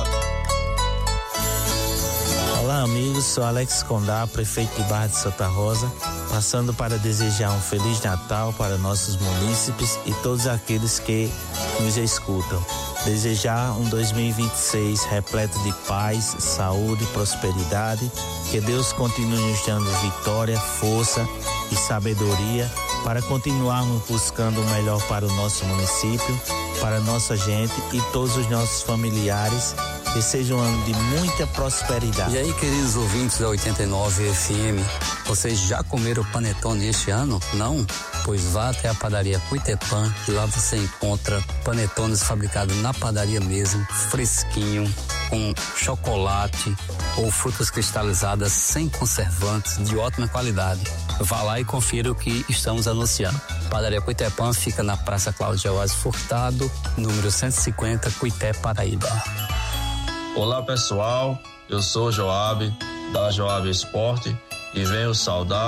Olá amigos, sou Alex Condá, prefeito de Barra de Santa Rosa, passando para desejar um Feliz Natal para nossos munícipes e todos aqueles que nos escutam. Desejar um dois mil e vinte e seis repleto de paz, saúde e prosperidade, que Deus continue nos dando vitória, força e sabedoria para continuarmos buscando o melhor para o nosso município, para a nossa gente e todos os nossos familiares. Que seja um ano de muita prosperidade. E aí, queridos ouvintes da oitenta e nove F M, vocês já comeram panetone este ano? Não? Pois vá até a padaria Cuitepan, que lá você encontra panetones fabricados na padaria mesmo, fresquinho, com chocolate ou frutas cristalizadas sem conservantes, de ótima qualidade. Vá lá e confira o que estamos anunciando. Padaria Cuitepan fica na Praça Cláudio Alves Furtado, número cento e cinquenta, Cuité, Paraíba. Olá pessoal, eu sou Joab, da Joab Esporte, e venho saudar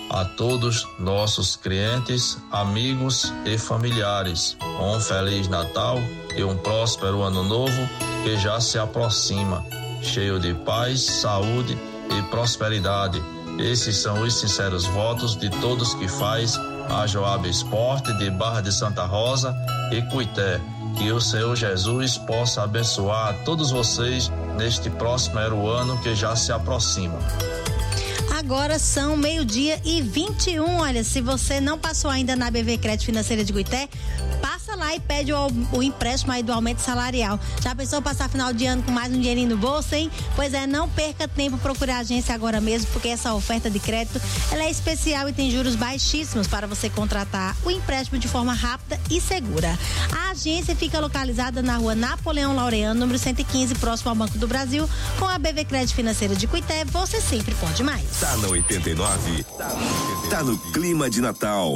a todos nossos clientes, amigos e familiares. Um Feliz Natal e um próspero Ano Novo que já se aproxima, cheio de paz, saúde e prosperidade. Esses são os sinceros votos de todos que faz a Joab Esporte de Barra de Santa Rosa e Cuité. Que o Senhor Jesus possa abençoar a todos vocês neste próximo ano que já se aproxima. Agora são meio-dia e vinte e um. Olha, se você não passou ainda na B V Crédito Financeira de Cuité, passa lá e pede o, o empréstimo aí do aumento salarial. Já pensou passar final de ano com mais um dinheirinho no bolso, hein? Pois é, não perca tempo, procure a agência agora mesmo, porque essa oferta de crédito, ela é especial e tem juros baixíssimos para você contratar o empréstimo de forma rápida e segura. A agência fica localizada na rua Napoleão Laureano, número cento e quinze, próximo ao Banco do Brasil. Com a B V Crédito Financeira de Cuité, você sempre pode mais. Tá na oitenta e nove, tá no clima de Natal.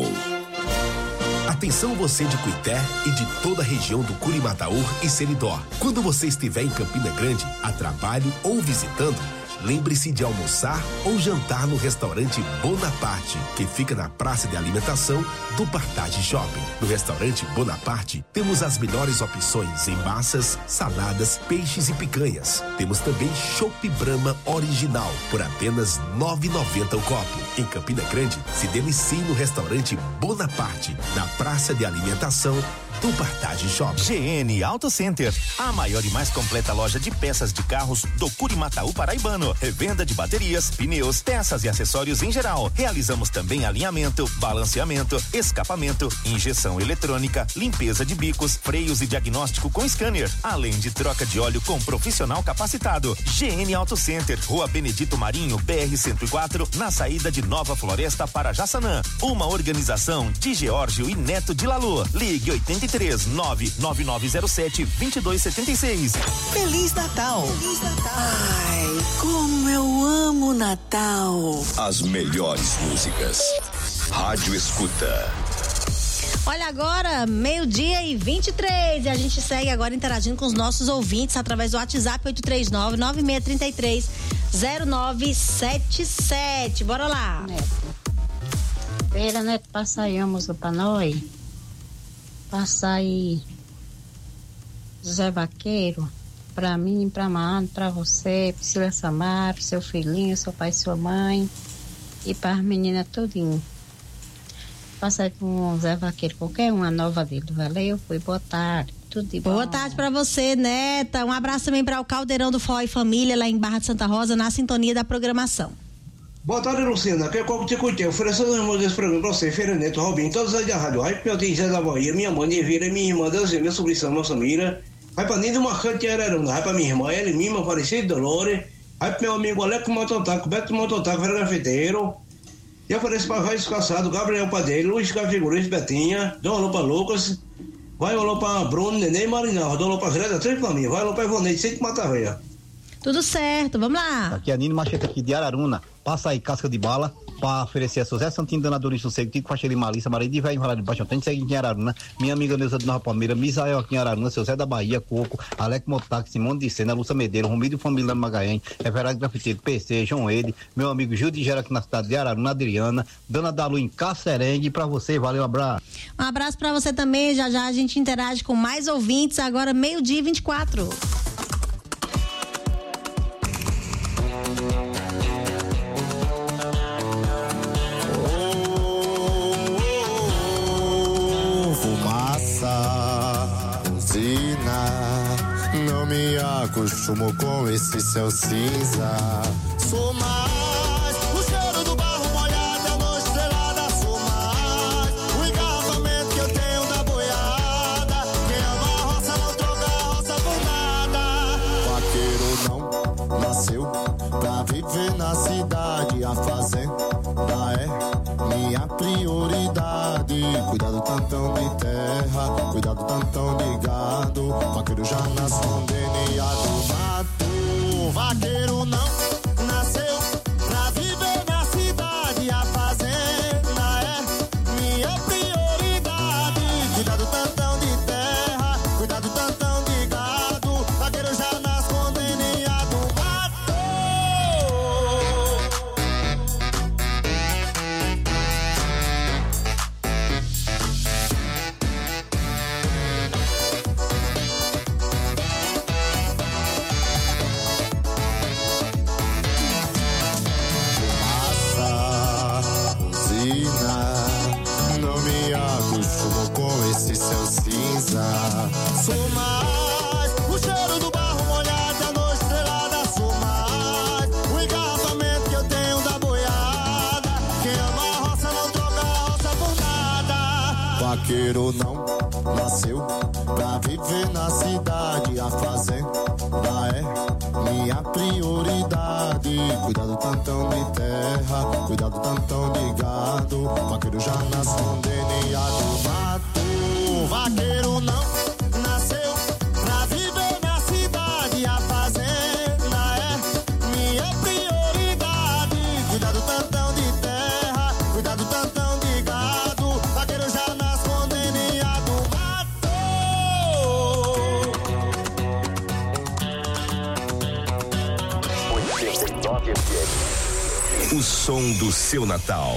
Atenção você de Cuité e de toda a região do Curimataú e Seridó. Quando você estiver em Campina Grande, a trabalho ou visitando, lembre-se de almoçar ou jantar no restaurante Bonaparte, que fica na praça de alimentação do Partage Shopping. No restaurante Bonaparte, temos as melhores opções em massas, saladas, peixes e picanhas. Temos também Chopp Brahma original, por apenas nove reais e noventa centavos o copo. Em Campina Grande, se delicie no restaurante Bonaparte, na praça de alimentação do Partage Shopping. G N Auto Center, a maior e mais completa loja de peças de carros do Curimataú paraibano. Revenda de baterias, pneus, peças e acessórios em geral. Realizamos também alinhamento, balanceamento, escapamento, injeção eletrônica, limpeza de bicos, freios e diagnóstico com scanner, além de troca de óleo com profissional capacitado. G N Auto Center, Rua Benedito Marinho, B R cento e quatro, na saída de Nova Floresta para Jaçanã. Uma organização de Geórgio e Neto de Lalu. Ligue oitenta e três, nove nove nove zero sete, dois dois sete seis. Feliz Natal! Feliz Natal! Ai, como eu amo Natal! As melhores músicas. Rádio Escuta. Olha agora, meio-dia e vinte e três, e a gente segue agora interagindo com os nossos ouvintes através do WhatsApp oito três nove, nove seis três três, zero nove sete sete. Bora lá. Neto. Pera, Neto, passa aí uma música pra nós. Passa aí Zé Vaqueiro, pra mim, pra Mano, pra você, Priscila Samar, seu filhinho, seu pai e sua mãe, e para as meninas tudinho. Passa aí com o Zé Vaqueiro, qualquer uma nova dele, valeu? Foi, boa tarde, tudo de bom. Boa tarde pra você, Neta. Um abraço também para o Caldeirão do Forró e Família, lá em Barra de Santa Rosa, na sintonia da programação. Boa tarde, Luciana. Que é qual que te cuitei? Oferecendo as irmãs desse programa pra você, Feira Neto, Robinho, todos aí da rádio. Aí, meu tio Zé da Bahia, minha mãe, Evira, minha irmã, Deusinha, minha sobrinha, nossa Mira. Vai pra Nida Marcante e Araruna. Vai pra minha irmã, ela e minha, Aparecida Dolores. Vai pro meu amigo Aleco Mototaco, Beto Mototaco, Vera Grafiteiro. E ofereço pra Raiz Caçado, Gabriel Padeiro, Luiz Cafiguris, Betinha. Dou alô pra Lucas. Vai alô pra Bruno, Nenê e Marinal. Dou alô pra Greta, três pra mim. Vai alô pra Ivonete, Cinco Mataveia. Tudo certo, vamos lá. Aqui é a Nino Machete aqui de Araruna. Passa aí casca de bala para oferecer a José Santinho, Dona Doris Sossego, Tico Faxeira e Malícia, Maria de Velho Enrolado de Baixão, tem segue aqui em Araruna. Minha amiga Neuza de Nova Palmeira, Misael aqui em Araruna, seu Zé da Bahia, Coco, Alex Motac, Simone de Sena, Lúcia Medeiro, Romídio Família Magalhães, Everardo Grafiteiro, P C, João Ede, meu amigo Gil de Gera aqui na cidade de Araruna, Adriana, Dona Dalu em Cacerengue, pra você, valeu, um abraço. Um abraço pra você também, já já a gente interage com mais ouvintes, agora meio-dia e vinte e quatro. Não me acostumo com esse céu cinza. Sou mais o cheiro do barro molhado, a noite estrelada. Sou mais o engarrafamento que eu tenho da boiada. Quem ama a roça não troca a roça por nada. Vaqueiro não nasceu pra viver na cidade. A fazenda é minha prioridade. Cuidado tantão de terra, cuidado tantão de gado. Vaqueiro já nasce com D N A do mato. Vaqueiro não nasceu pra viver na cidade. A fazenda é minha prioridade. Cuidado tantão de terra, cuidado tantão de gado. Vaqueiro já nasce com D N A do mato. Vaqueiro não nasceu pra viver na cidade. A fazenda é minha prioridade. Cuidado tantão de terra, cuidado tantão de gado. Vaqueiro já nasce com D N A do mato. Vaqueiro não nasceu pra viver na cidade. A fazenda é minha prioridade. Cuidado tantão de terra, cuidado tantão de gado. Vaqueiro já nasce com D N A do mato. oitenta e nove F M. O som do seu Natal.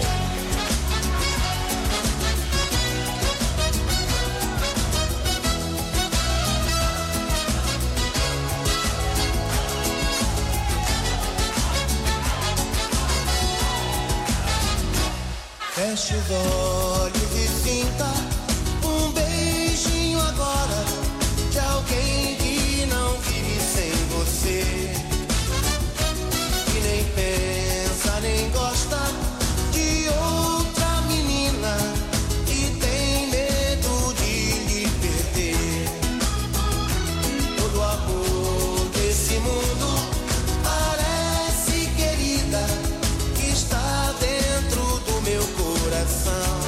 Feche os olhos e sinta um beijinho agora de alguém que não vive sem você, que nem pensa nem gosta de outra menina, que tem medo de lhe perder. Todo amor desse mundo parece, querida, que está dentro do meu coração.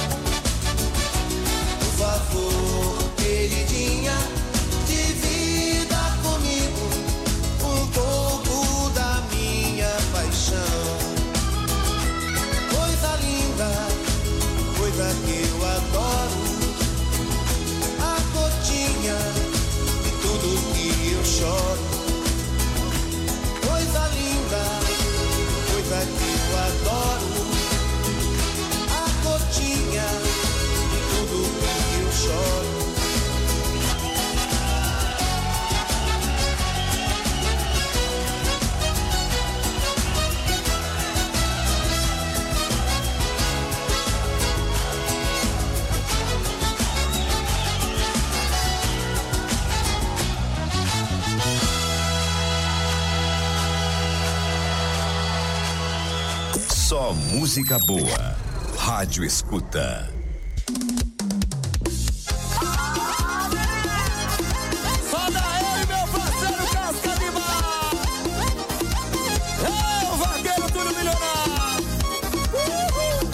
Por favor, queridinha, divida comigo um pouco da minha paixão. Coisa linda, coisa que eu adoro, a gotinha de tudo que eu choro. Coisa linda, coisa que eu adoro, a gotinha de tudo que eu choro. Só música boa. Rádio Escuta. Só daí, meu parceiro Casca de Bar. É o vaqueiro tudo milionário. Uhul.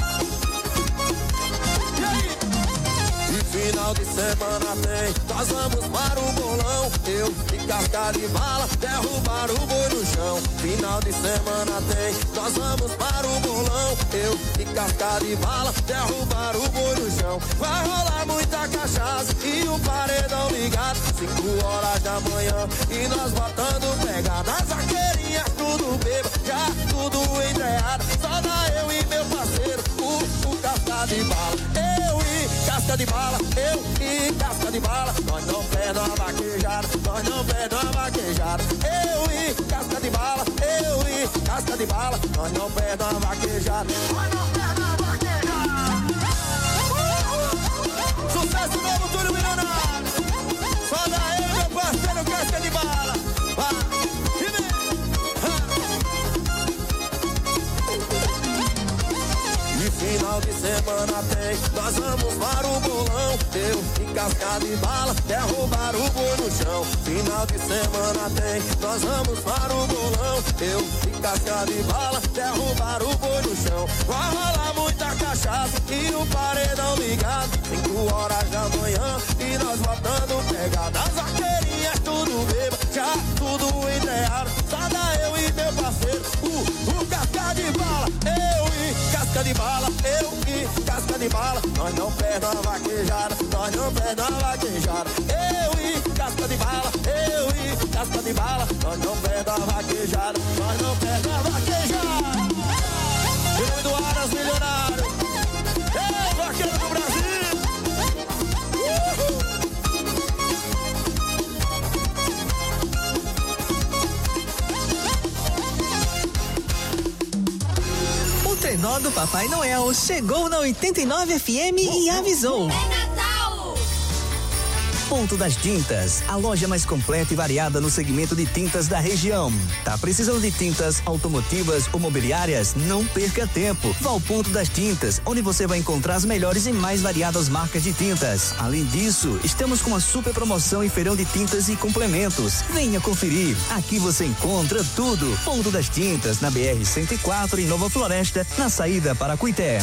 E aí? E final de semana tem, nós vamos para o bolão. Eu e Casca de Bala derrubar o boi no chão. Final de semana tem, nós vamos para o bolão. Eu e Casca de Bala derrubar o boi no chão. Vai rolar muita cachaça e o paredão ligado. Cinco horas da manhã e nós botando pegada. As vaqueirinhas tudo bebo, já tudo entreado. Só dá eu e meu parceiro, o, o Casca de Bala. Eu e Casca de Bala, eu e Casca de Bala. Nós não perdemos a vaquejada, nós não perdemos a vaquejada. Eu e Casca de Bala, eu e Casca de Bala. Nós não perdemos a vaquejada, nós não perdemos a vaquejada. Sucesso novo, tudo milionário. Só daí, meu parceiro Casca de Bala. Vai, e vem. E final de semana tem, nós vamos para o bolão. Eu e Casca de Bala derrubar o boi no chão. Final de semana tem, nós vamos para o bolão. Eu e Casca de Bala derrubar o boi no chão. Vai rolar muita cachaça e o paredão ligado. Cinco horas da manhã e nós botando pegada. As vaqueirinhas tudo beba, já tudo entreado. Só dá eu e meu parceiro, o, o Casca de Bala. Eu e Casca de Bala, eu e Casca de Bala. Nós não perdemos a vaquejada, nós não perdemos a vaquejada. Eu e Casca de Bala, eu e Casca de Bala. Nós não perdemos a vaquejada, nós não perdemos a vaquejada. E muito Aras milionário, ei, vaqueiro do Brasil. Uhul. O trenó do Papai Noel chegou na oitenta e nove F M e avisou. É Natal! Ponto das Tintas, a loja mais completa e variada no segmento de tintas da região. Tá precisando de tintas automotivas ou mobiliárias? Não perca tempo. Vá ao Ponto das Tintas, onde você vai encontrar as melhores e mais variadas marcas de tintas. Além disso, estamos com uma super promoção em feirão de tintas e complementos. Venha conferir. Aqui você encontra tudo. Ponto das Tintas, na B R cento e quatro, em Nova Floresta, na saída para Cuité.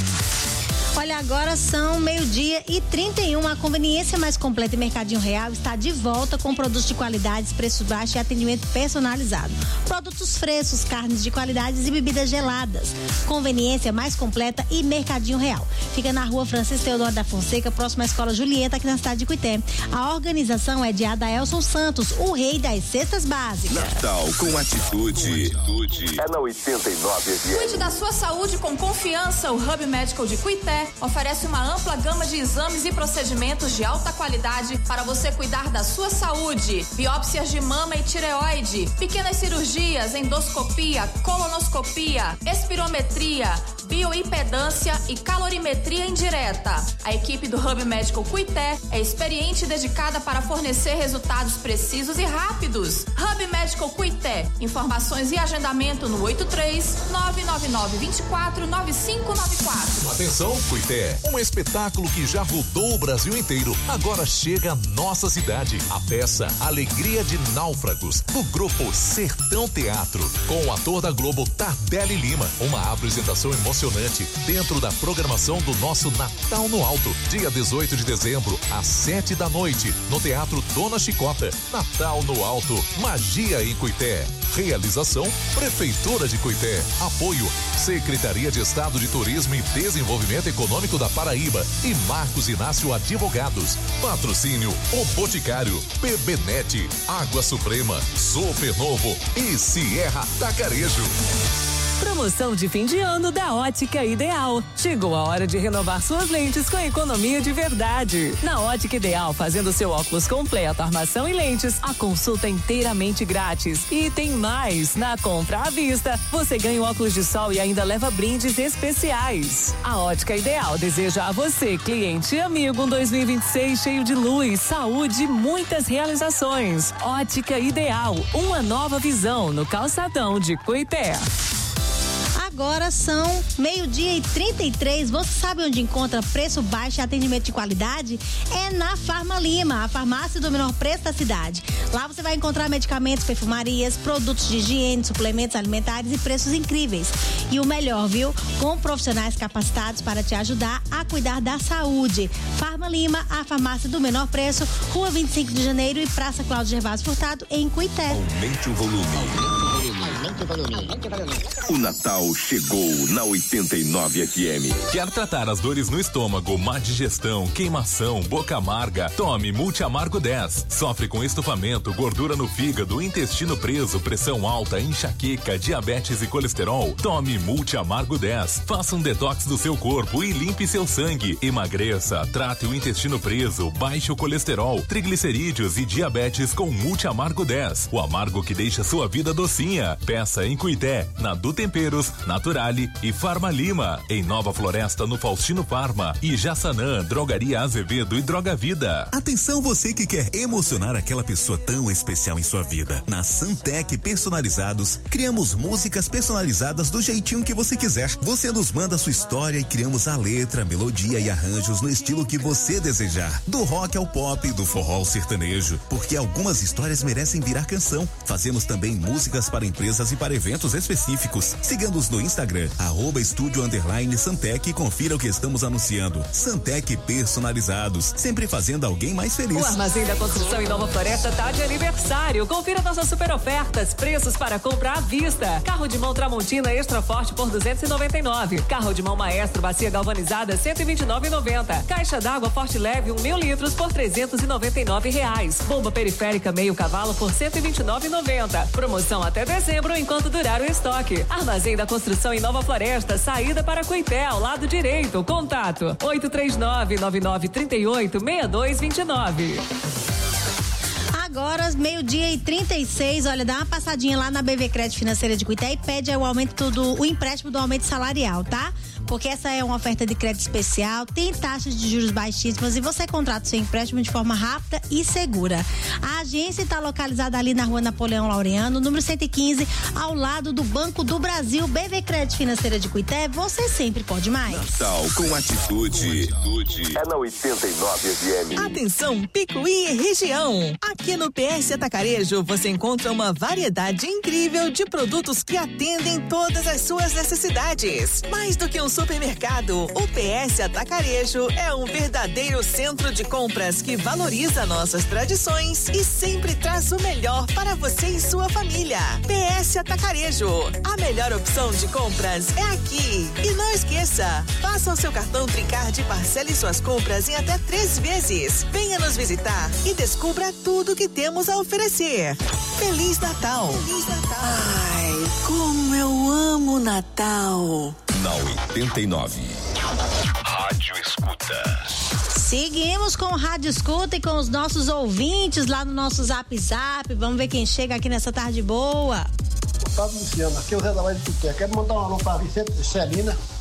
Olha, agora são meio-dia e trinta e um. A conveniência mais completa e Mercadinho Real está de volta com produtos de qualidade, preço baixo e atendimento personalizado. Produtos frescos, carnes de qualidades e bebidas geladas. Conveniência mais completa e Mercadinho Real. Fica na rua Francisco Teodoro da Fonseca, próxima à Escola Julieta, aqui na cidade de Cuité. A organização é de Adaelson Santos, o rei das cestas básicas. Natal com atitude. É na oitenta e nove F M. Cuide da sua saúde com confiança. O Hub Medical de Cuité oferece uma ampla gama de exames e procedimentos de alta qualidade para você cuidar da sua saúde. Biópsias de mama e tireoide, pequenas cirurgias, endoscopia, colonoscopia, espirometria, bioimpedância e calorimetria indireta. A equipe do Hub Medical Cuité é experiente e dedicada para fornecer resultados precisos e rápidos. Hub Medical Cuité. Informações e agendamento no oito três nove nove nove dois quatro nove cinco nove quatro. Atenção, Cuité, um espetáculo que já rodou o Brasil inteiro, agora chega à nossa cidade. A peça Alegria de Náufragos, do grupo Sertão Teatro, com o ator da Globo Tardelli Lima. Uma apresentação emocionante dentro da programação do nosso Natal no Alto, dia dezoito de dezembro, às sete da noite, no Teatro Dona Chicota. Natal no Alto, magia em Cuité. Realização Prefeitura de Cuité. Apoio Secretaria de Estado de Turismo e Desenvolvimento Econômico da Paraíba e Marcos Inácio Advogados. Patrocínio O Boticário, P B Net, Água Suprema, Super Novo e Sierra Tacarejo. Promoção de fim de ano da Ótica Ideal. Chegou a hora de renovar suas lentes com economia de verdade. Na Ótica Ideal, fazendo seu óculos completo, armação e lentes, a consulta é inteiramente grátis. E tem mais, na compra à vista, você ganha um óculos de sol e ainda leva brindes especiais. A Ótica Ideal deseja a você, cliente e amigo, um dois mil e vinte e seis cheio de luz, saúde e muitas realizações. Ótica Ideal, uma nova visão no calçadão de Cuité. Agora são meio-dia e trinta e três. Você sabe onde encontra preço baixo e atendimento de qualidade? É na Farma Lima, a farmácia do menor preço da cidade. Lá você vai encontrar medicamentos, perfumarias, produtos de higiene, suplementos alimentares e preços incríveis. E o melhor, viu? Com profissionais capacitados para te ajudar a cuidar da saúde. Farma Lima, a farmácia do menor preço, Rua vinte e cinco de janeiro e Praça Cláudio Gervásio Furtado, em Cuité. Aumente o volume. Aumente o volume. Aumente o volume. O Natal chegou na oitenta e nove F M. Quer tratar as dores no estômago, má digestão, queimação, boca amarga? Tome Multiamargo dez. Sofre com estufamento, gordura no fígado, intestino preso, pressão alta, enxaqueca, diabetes e colesterol? Tome Multiamargo dez. Faça um detox do seu corpo e limpe seu sangue. Emagreça, trate o intestino preso, baixe o colesterol, triglicerídeos e diabetes com Multiamargo dez. O amargo que deixa sua vida docinha. Peça em Cuité, na Du Temperos, Naturale e Farma Lima. Em Nova Floresta, no Faustino Farma. E Jaçanã, Drogaria Azevedo e Droga Vida. Atenção você que quer emocionar aquela pessoa tão especial em sua vida. Na Santec Personalizados, criamos músicas personalizadas do jeitinho que você quiser. Você nos manda a sua história e criamos a letra, melodia e arranjos no estilo que você desejar. Do rock ao pop, do forró ao sertanejo. Porque algumas histórias merecem virar canção. Fazemos também músicas para empresas e para eventos específicos. Siga-nos no Instagram, arroba estúdio underline Santec e confira o que estamos anunciando. Santec Personalizados, sempre fazendo alguém mais feliz. O Armazém da Construção em Nova Floresta tá de aniversário. Confira nossas super ofertas, preços para comprar à vista. Carro de mão Tramontina Extra Forte por duzentos e noventa e nove. Carro de mão Maestro Bacia Galvanizada cento e vinte e nove reais e noventa centavos. Caixa d'água Forte Leve um mil litros por trezentos e noventa e nove reais. Bomba periférica meio cavalo por cento e vinte e nove reais e noventa centavos. Promoção até dezembro enquanto durar o estoque. Armazém da Construção em Nova Floresta, saída para Cuité, ao lado direito. Contato oito três nove, nove nove três oito, seis dois dois nove. Agora, meio-dia e trinta e seis, olha, dá uma passadinha lá na B V Crédito Financeira de Cuité e pede o aumento do o empréstimo do aumento salarial, tá? porque essa é uma oferta de crédito especial, tem taxas de juros baixíssimas e você contrata o seu empréstimo de forma rápida e segura. A agência está localizada ali na rua Napoleão Laureano, número cento e quinze, ao lado do Banco do Brasil. B V Crédito Financeira de Cuité, você sempre pode mais. Natal com atitude. atitude. É na oitenta e nove F M. Atenção, Picuí e região. Aqui no P S Atacarejo você encontra uma variedade incrível de produtos que atendem todas as suas necessidades. Mais do que um supermercado, o P S Atacarejo é um verdadeiro centro de compras que valoriza nossas tradições e sempre traz o melhor para você e sua família. P S Atacarejo, a melhor opção de compras é aqui. E não esqueça, faça o seu cartão Tricard e parcele suas compras em até três vezes. Venha nos visitar e descubra tudo que temos a oferecer. Feliz Natal! Feliz Natal! Ai, como eu amo Natal! Na oitenta e nove. Rádio Escuta. Seguimos com o Rádio Escuta e com os nossos ouvintes lá no nosso Zap Zap. Vamos ver quem chega aqui nessa tarde boa. Otávio Luciano, aqui é o Zé da Baía de Cuté. Quero mandar um alô para Vicente de Celina,